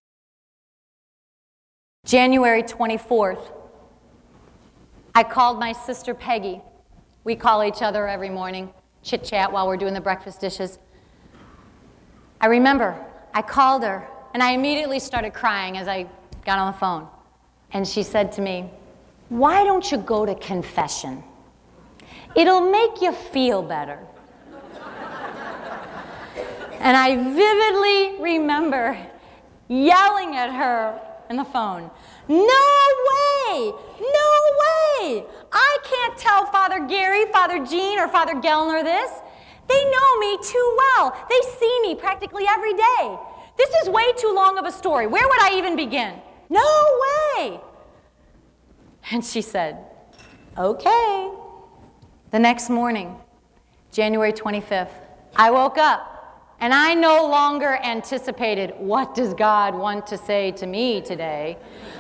Speaker 1: January 24th, I called my sister Peggy. We call each other every morning, chit-chat while we're doing the breakfast dishes. I remember I called her, and I immediately started crying as I got on the phone. And she said to me, "Why don't you go to confession? It'll make you feel better." And I vividly remember yelling at her on the phone, "No way! No way! I can't tell Father Gary, Father Gene, or Father Gellner this. They know me too well. They see me practically every day. This is way too long of a story. Where would I even begin? No way!" And she said, "Okay." The next morning, January 25th, I woke up and I no longer anticipated, what does God want to say to me today?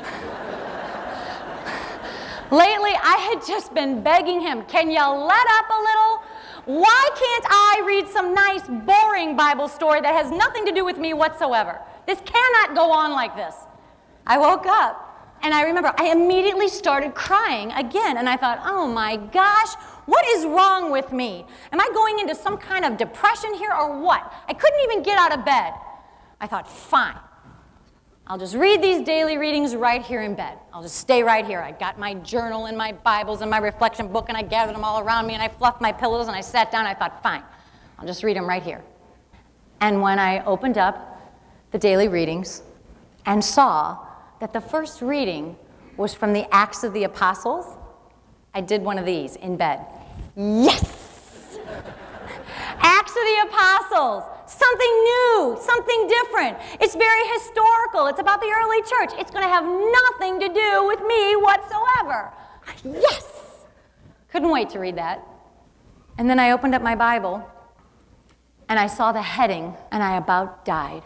Speaker 1: Lately, I had just been begging him, can you let up a little? Why can't I read some nice, boring Bible story that has nothing to do with me whatsoever? This cannot go on like this. I woke up, and I remember I immediately started crying again, and I thought, oh my gosh, what is wrong with me? Am I going into some kind of depression here or what? I couldn't even get out of bed. I thought, fine. I'll just read these daily readings right here in bed. I'll just stay right here. I got my journal and my Bibles and my reflection book, and I gathered them all around me, and I fluffed my pillows, and I sat down, and I thought, fine, I'll just read them right here. And when I opened up the daily readings and saw that the first reading was from the Acts of the Apostles, I did one of these in bed. Yes! Acts of the Apostles. Something new, something different. It's very historical. It's about the early church. It's going to have nothing to do with me whatsoever. Yes! Couldn't wait to read that. And then I opened up my Bible, and I saw the heading, and I about died.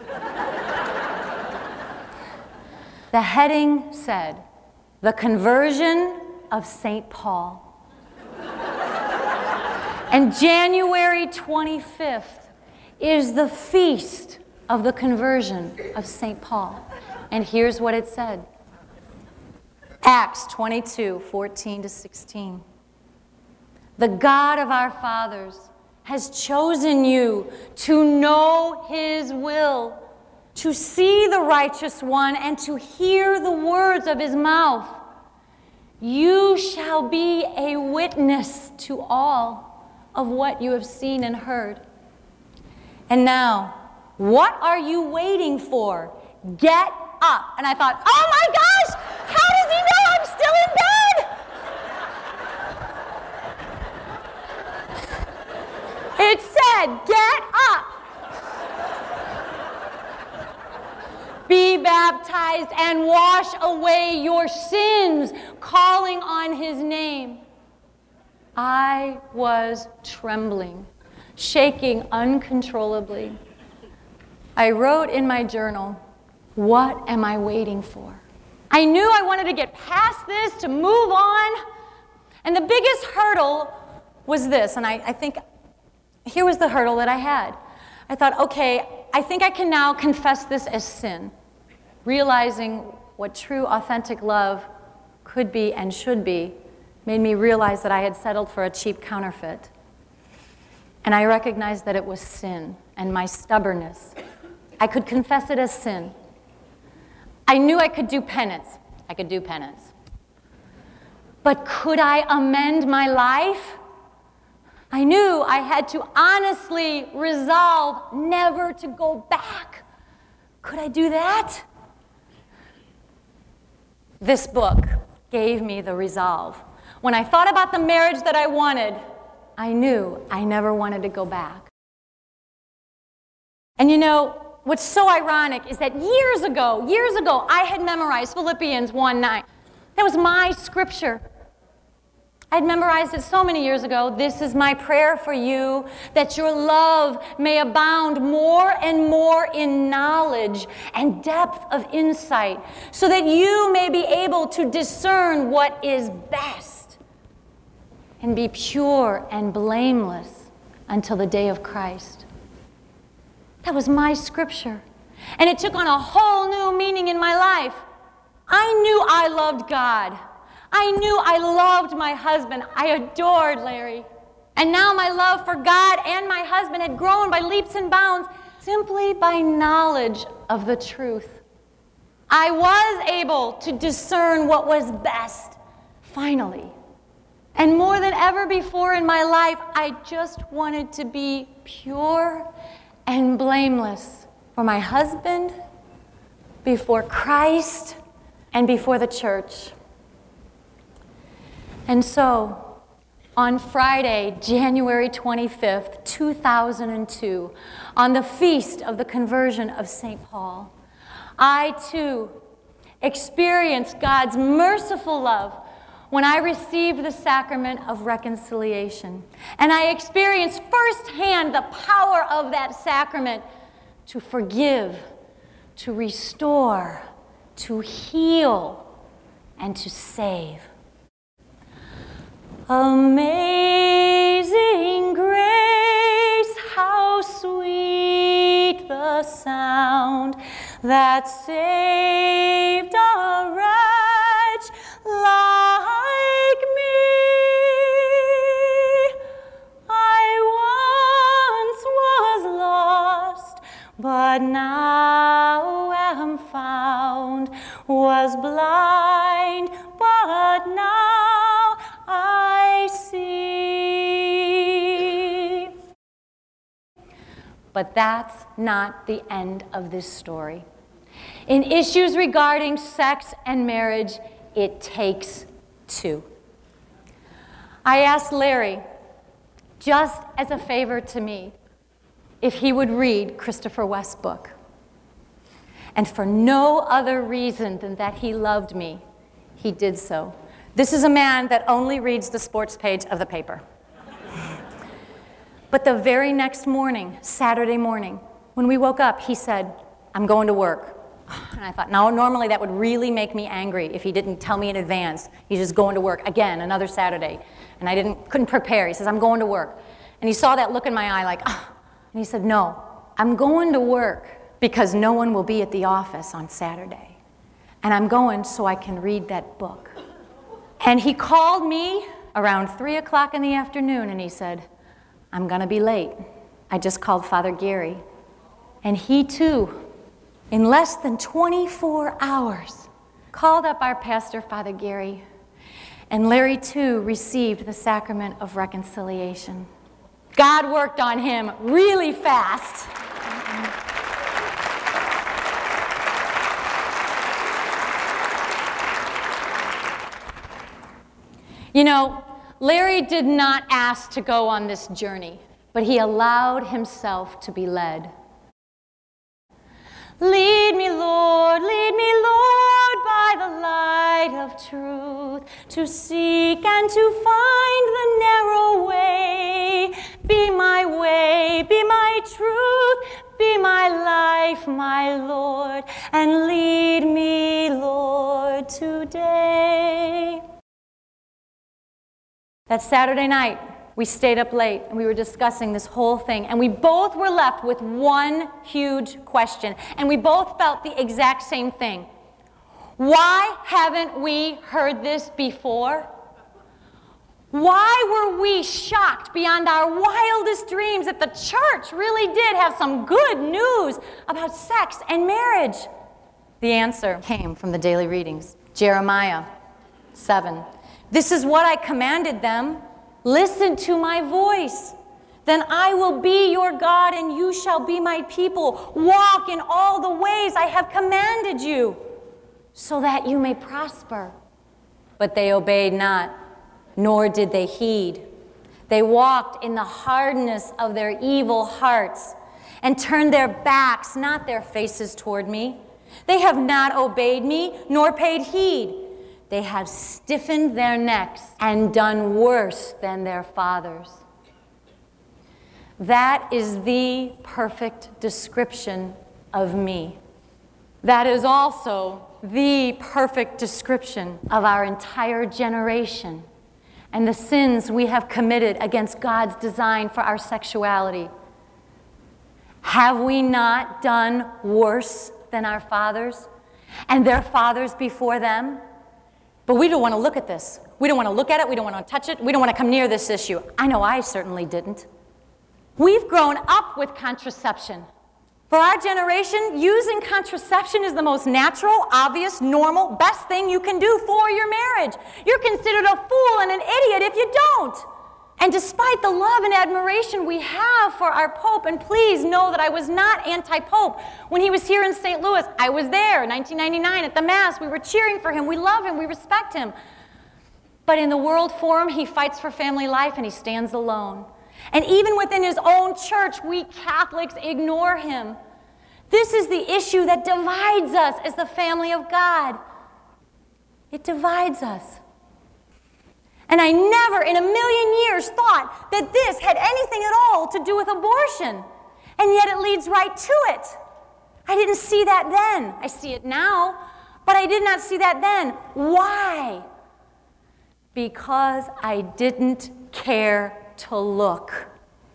Speaker 1: The heading said, "The Conversion of St. Paul." And January 25th is the feast of the conversion of St. Paul. And here's what it said. Acts 22:14-16. "The God of our fathers has chosen you to know his will, to see the righteous one, and to hear the words of his mouth. You shall be a witness to all of what you have seen and heard. And now, what are you waiting for? Get up." And I thought, oh my gosh, how does he know I'm still in bed? It said, get up. Be baptized and wash away your sins, calling on his name. I was trembling, shaking uncontrollably. I wrote in my journal, what am I waiting for? I knew I wanted to get past this, to move on. And the biggest hurdle was this, and I think here was the hurdle that I had. I thought, okay, I think I can now confess this as sin, realizing what true, authentic love could be and should be made me realize that I had settled for a cheap counterfeit. And I recognized that it was sin and my stubbornness. I could confess it as sin. I knew I could do penance. I could do penance. But could I amend my life? I knew I had to honestly resolve never to go back. Could I do that? This book gave me the resolve. When I thought about the marriage that I wanted, I knew I never wanted to go back. And you know, what's so ironic is that years ago, I had memorized Philippians 1:9. That was my scripture. I had memorized it so many years ago. This is my prayer for you, that your love may abound more and more in knowledge and depth of insight, so that you may be able to discern what is best and be pure and blameless until the day of Christ. That was my scripture. And it took on a whole new meaning in my life. I knew I loved God. I knew I loved my husband. I adored Larry. And now my love for God and my husband had grown by leaps and bounds simply by knowledge of the truth. I was able to discern what was best, finally. And more than ever before in my life, I just wanted to be pure and blameless for my husband, before Christ, and before the church. And so, on Friday, January 25th, 2002, on the feast of the conversion of St. Paul, I too experienced God's merciful love when I received the sacrament of reconciliation. And I experienced firsthand the power of that sacrament to forgive, to restore, to heal, and to save. Amazing grace, how sweet the sound that saved a wretch like me. I once was lost, but now am found, was blind, but now I see. But that's not the end of this story. In issues regarding sex and marriage, it takes two. I asked Larry, just as a favor to me, if he would read Christopher West's book. And for no other reason than that he loved me, he did so. This is a man that only reads the sports page of the paper. But the very next morning, Saturday morning, when we woke up, he said, I'm going to work. And I thought, no, normally that would really make me angry if he didn't tell me in advance. He's just going to work again, another Saturday. And I couldn't prepare. He says, I'm going to work. And he saw that look in my eye like, ah. And he said, no, I'm going to work because no one will be at the office on Saturday. And I'm going so I can read that book. And he called me around 3 o'clock in the afternoon and he said, I'm going to be late. I just called Father Gary. And he too, in less than 24 hours, called up our pastor, Father Gary. And Larry too received the sacrament of reconciliation. God worked on him really fast. You know, Larry did not ask to go on this journey, but he allowed himself to be led. Lead me, Lord, by the light of truth, to seek and to find the narrow way. Be my way, be my truth, be my life, my Lord, and lead me, Lord, today. That Saturday night, we stayed up late and we were discussing this whole thing, and we both were left with one huge question, and we both felt the exact same thing. Why haven't we heard this before? Why were we shocked beyond our wildest dreams that the church really did have some good news about sex and marriage? The answer came from the daily readings. Jeremiah 7. This is what I commanded them. Listen to my voice. Then I will be your God, and you shall be my people. Walk in all the ways I have commanded you, so that you may prosper. But they obeyed not, nor did they heed. They walked in the hardness of their evil hearts, and turned their backs, not their faces, toward me. They have not obeyed me, nor paid heed. They have stiffened their necks and done worse than their fathers. That is the perfect description of me. That is also the perfect description of our entire generation and the sins we have committed against God's design for our sexuality. Have we not done worse than our fathers and their fathers before them? But we don't want to look at this. We don't want to look at it. We don't want to touch it. We don't want to come near this issue. I know I certainly didn't. We've grown up with contraception. For our generation, using contraception is the most natural, obvious, normal, best thing you can do for your marriage. You're considered a fool and an idiot if you don't. And despite the love and admiration we have for our Pope, and please know that I was not anti-Pope. When he was here in St. Louis, I was there in 1999 at the Mass. We were cheering for him. We love him. We respect him. But in the World Forum, he fights for family life and he stands alone. And even within his own church, we Catholics ignore him. This is the issue that divides us as the family of God. It divides us. And I never in a million years thought that this had anything at all to do with abortion. And yet it leads right to it. I didn't see that then. I see it now, but I did not see that then. Why? Because I didn't care to look.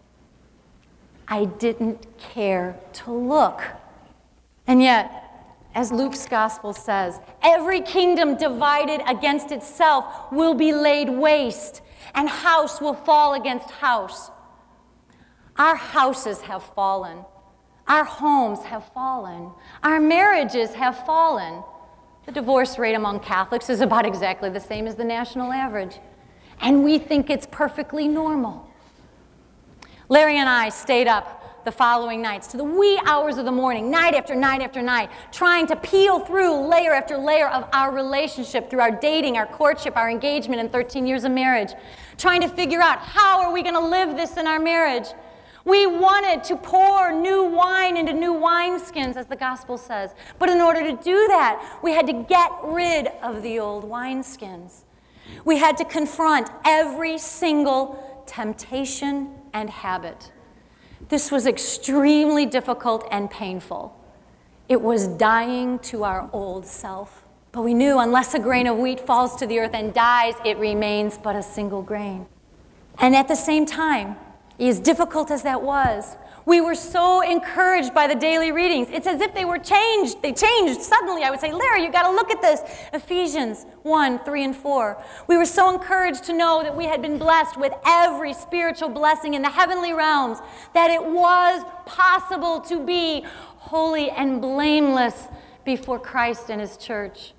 Speaker 1: I didn't care to look. And yet, as Luke's gospel says, every kingdom divided against itself will be laid waste, and house will fall against house. Our houses have fallen. Our homes have fallen. Our marriages have fallen. The divorce rate among Catholics is about exactly the same as the national average. And we think it's perfectly normal. Larry and I stayed up the following nights to the wee hours of the morning, night after night after night, trying to peel through layer after layer of our relationship through our dating, our courtship, our engagement, and 13 years of marriage, trying to figure out how are we going to live this in our marriage. We wanted to pour new wine into new wineskins, as the gospel says. But in order to do that, we had to get rid of the old wineskins. We had to confront every single temptation and habit. This was extremely difficult and painful. It was dying to our old self. But we knew unless a grain of wheat falls to the earth and dies, it remains but a single grain. And at the same time, as difficult as that was, we were so encouraged by the daily readings. It's as if they were changed. They changed suddenly. I would say, Larry, you got to look at this. Ephesians 1, 3, and 4. We were so encouraged to know that we had been blessed with every spiritual blessing in the heavenly realms, that it was possible to be holy and blameless before Christ and his church.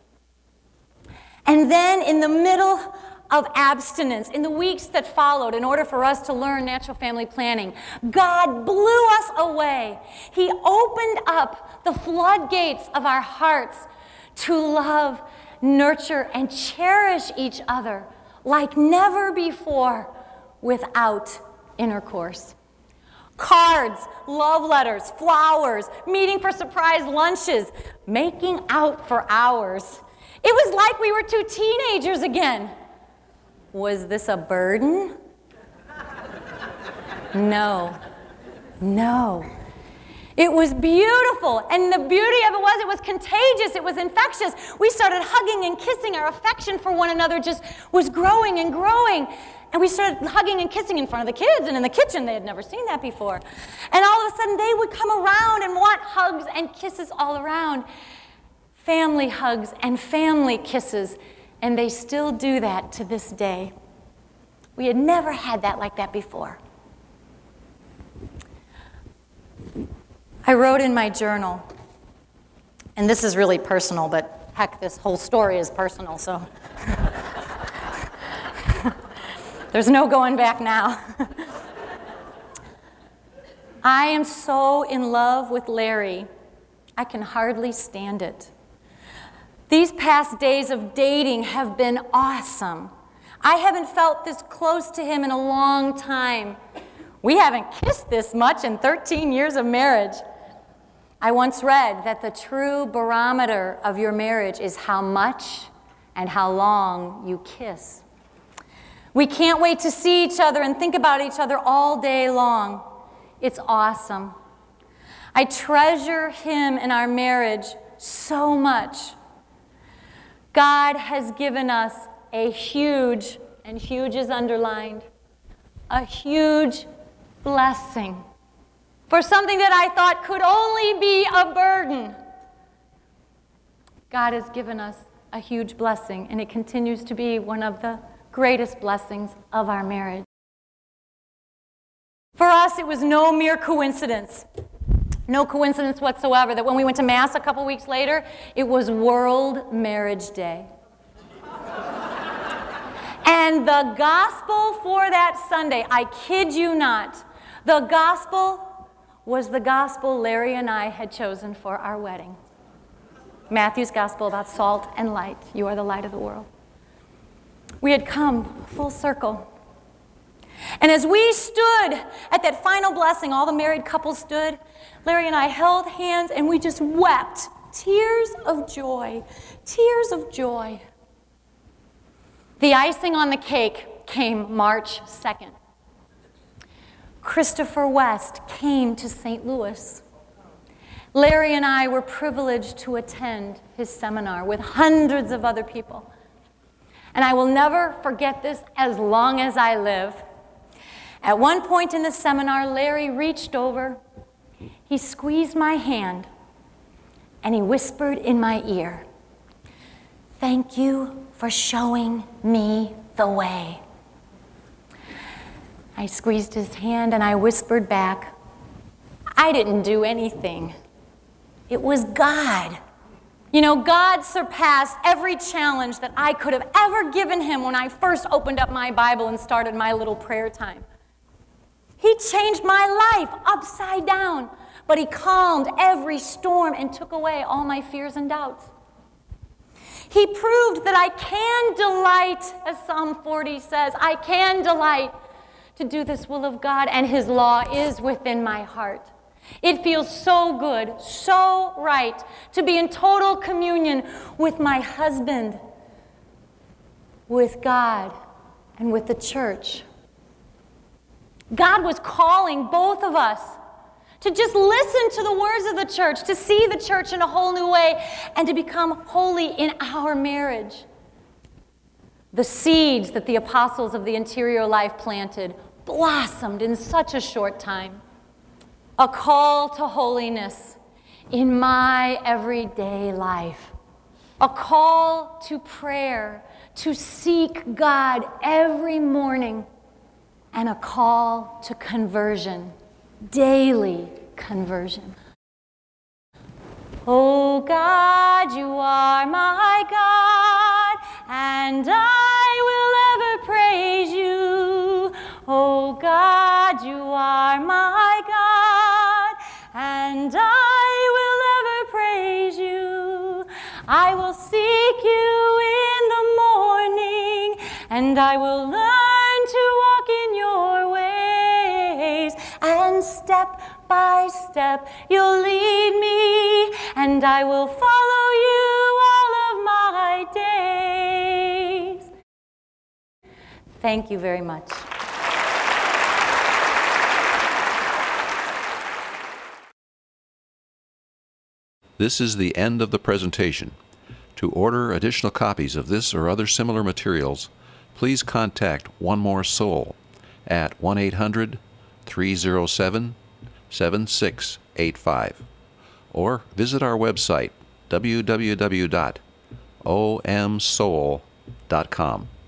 Speaker 1: And then in the middle of abstinence, in the weeks that followed, in order for us to learn natural family planning, God blew us away. He opened up the floodgates of our hearts to love, nurture, and cherish each other like never before without intercourse. Cards, love letters, flowers, meeting for surprise lunches, making out for hours. It was like we were two teenagers again. Was this a burden? No. It was beautiful, and the beauty of it was contagious, it was infectious. We started hugging and kissing. Our affection for one another just was growing and growing. And we started hugging and kissing in front of the kids and in the kitchen. They had never seen that before. And all of a sudden, they would come around and want hugs and kisses all around. Family hugs and family kisses. And they still do that to this day. We had never had that like that before. I wrote in my journal, and this is really personal, but heck, this whole story is personal, so there's no going back now. I am so in love with Larry, I can hardly stand it. These past days of dating have been awesome. I haven't felt this close to him in a long time. We haven't kissed this much in 13 years of marriage. I once read that the true barometer of your marriage is how much and how long you kiss. We can't wait to see each other and think about each other all day long. It's awesome. I treasure him and our marriage so much. God has given us a huge, and huge is underlined, a huge blessing for something that I thought could only be a burden. God has given us a huge blessing, and it continues to be one of the greatest blessings of our marriage. For us, it was no mere coincidence. No coincidence whatsoever that when we went to Mass a couple weeks later, it was World Marriage Day. And the gospel for that Sunday, I kid you not, the gospel was the gospel Larry and I had chosen for our wedding. Matthew's gospel about salt and light. You are the light of the world. We had come full circle. And as we stood at that final blessing, all the married couples stood, Larry and I held hands and we just wept. Tears of joy. Tears of joy. The icing on the cake came March 2nd. Christopher West came to St. Louis. Larry and I were privileged to attend his seminar with hundreds of other people. And I will never forget this as long as I live. At one point in the seminar, Larry reached over, he squeezed my hand, and he whispered in my ear, "Thank you for showing me the way." I squeezed his hand and I whispered back, "I didn't do anything. It was God." You know, God surpassed every challenge that I could have ever given him when I first opened up my Bible and started my little prayer time. He changed my life upside down, but he calmed every storm and took away all my fears and doubts. He proved that I can delight, as Psalm 40 says, I can delight to do this will of God, and his law is within my heart. It feels so good, so right to be in total communion with my husband, with God, and with the church. God was calling both of us to just listen to the words of the church, to see the church in a whole new way, and to become holy in our marriage. The seeds that the apostles of the interior life planted blossomed in such a short time. A call to holiness in my everyday life. A call to prayer, to seek God every morning. And a call to conversion, daily conversion. Oh God, you are my God, and I will ever praise you. Oh God, you are my God, and I will ever praise you. I will seek you in the morning, and I will learn to walk in your ways, and step by step you'll lead me, and I will follow you all of my days. Thank you very much.
Speaker 2: This is the end of the presentation. To order additional copies of this or other similar materials, please contact One More Soul at 1-800-307-7685 or visit our website www.omsoul.com.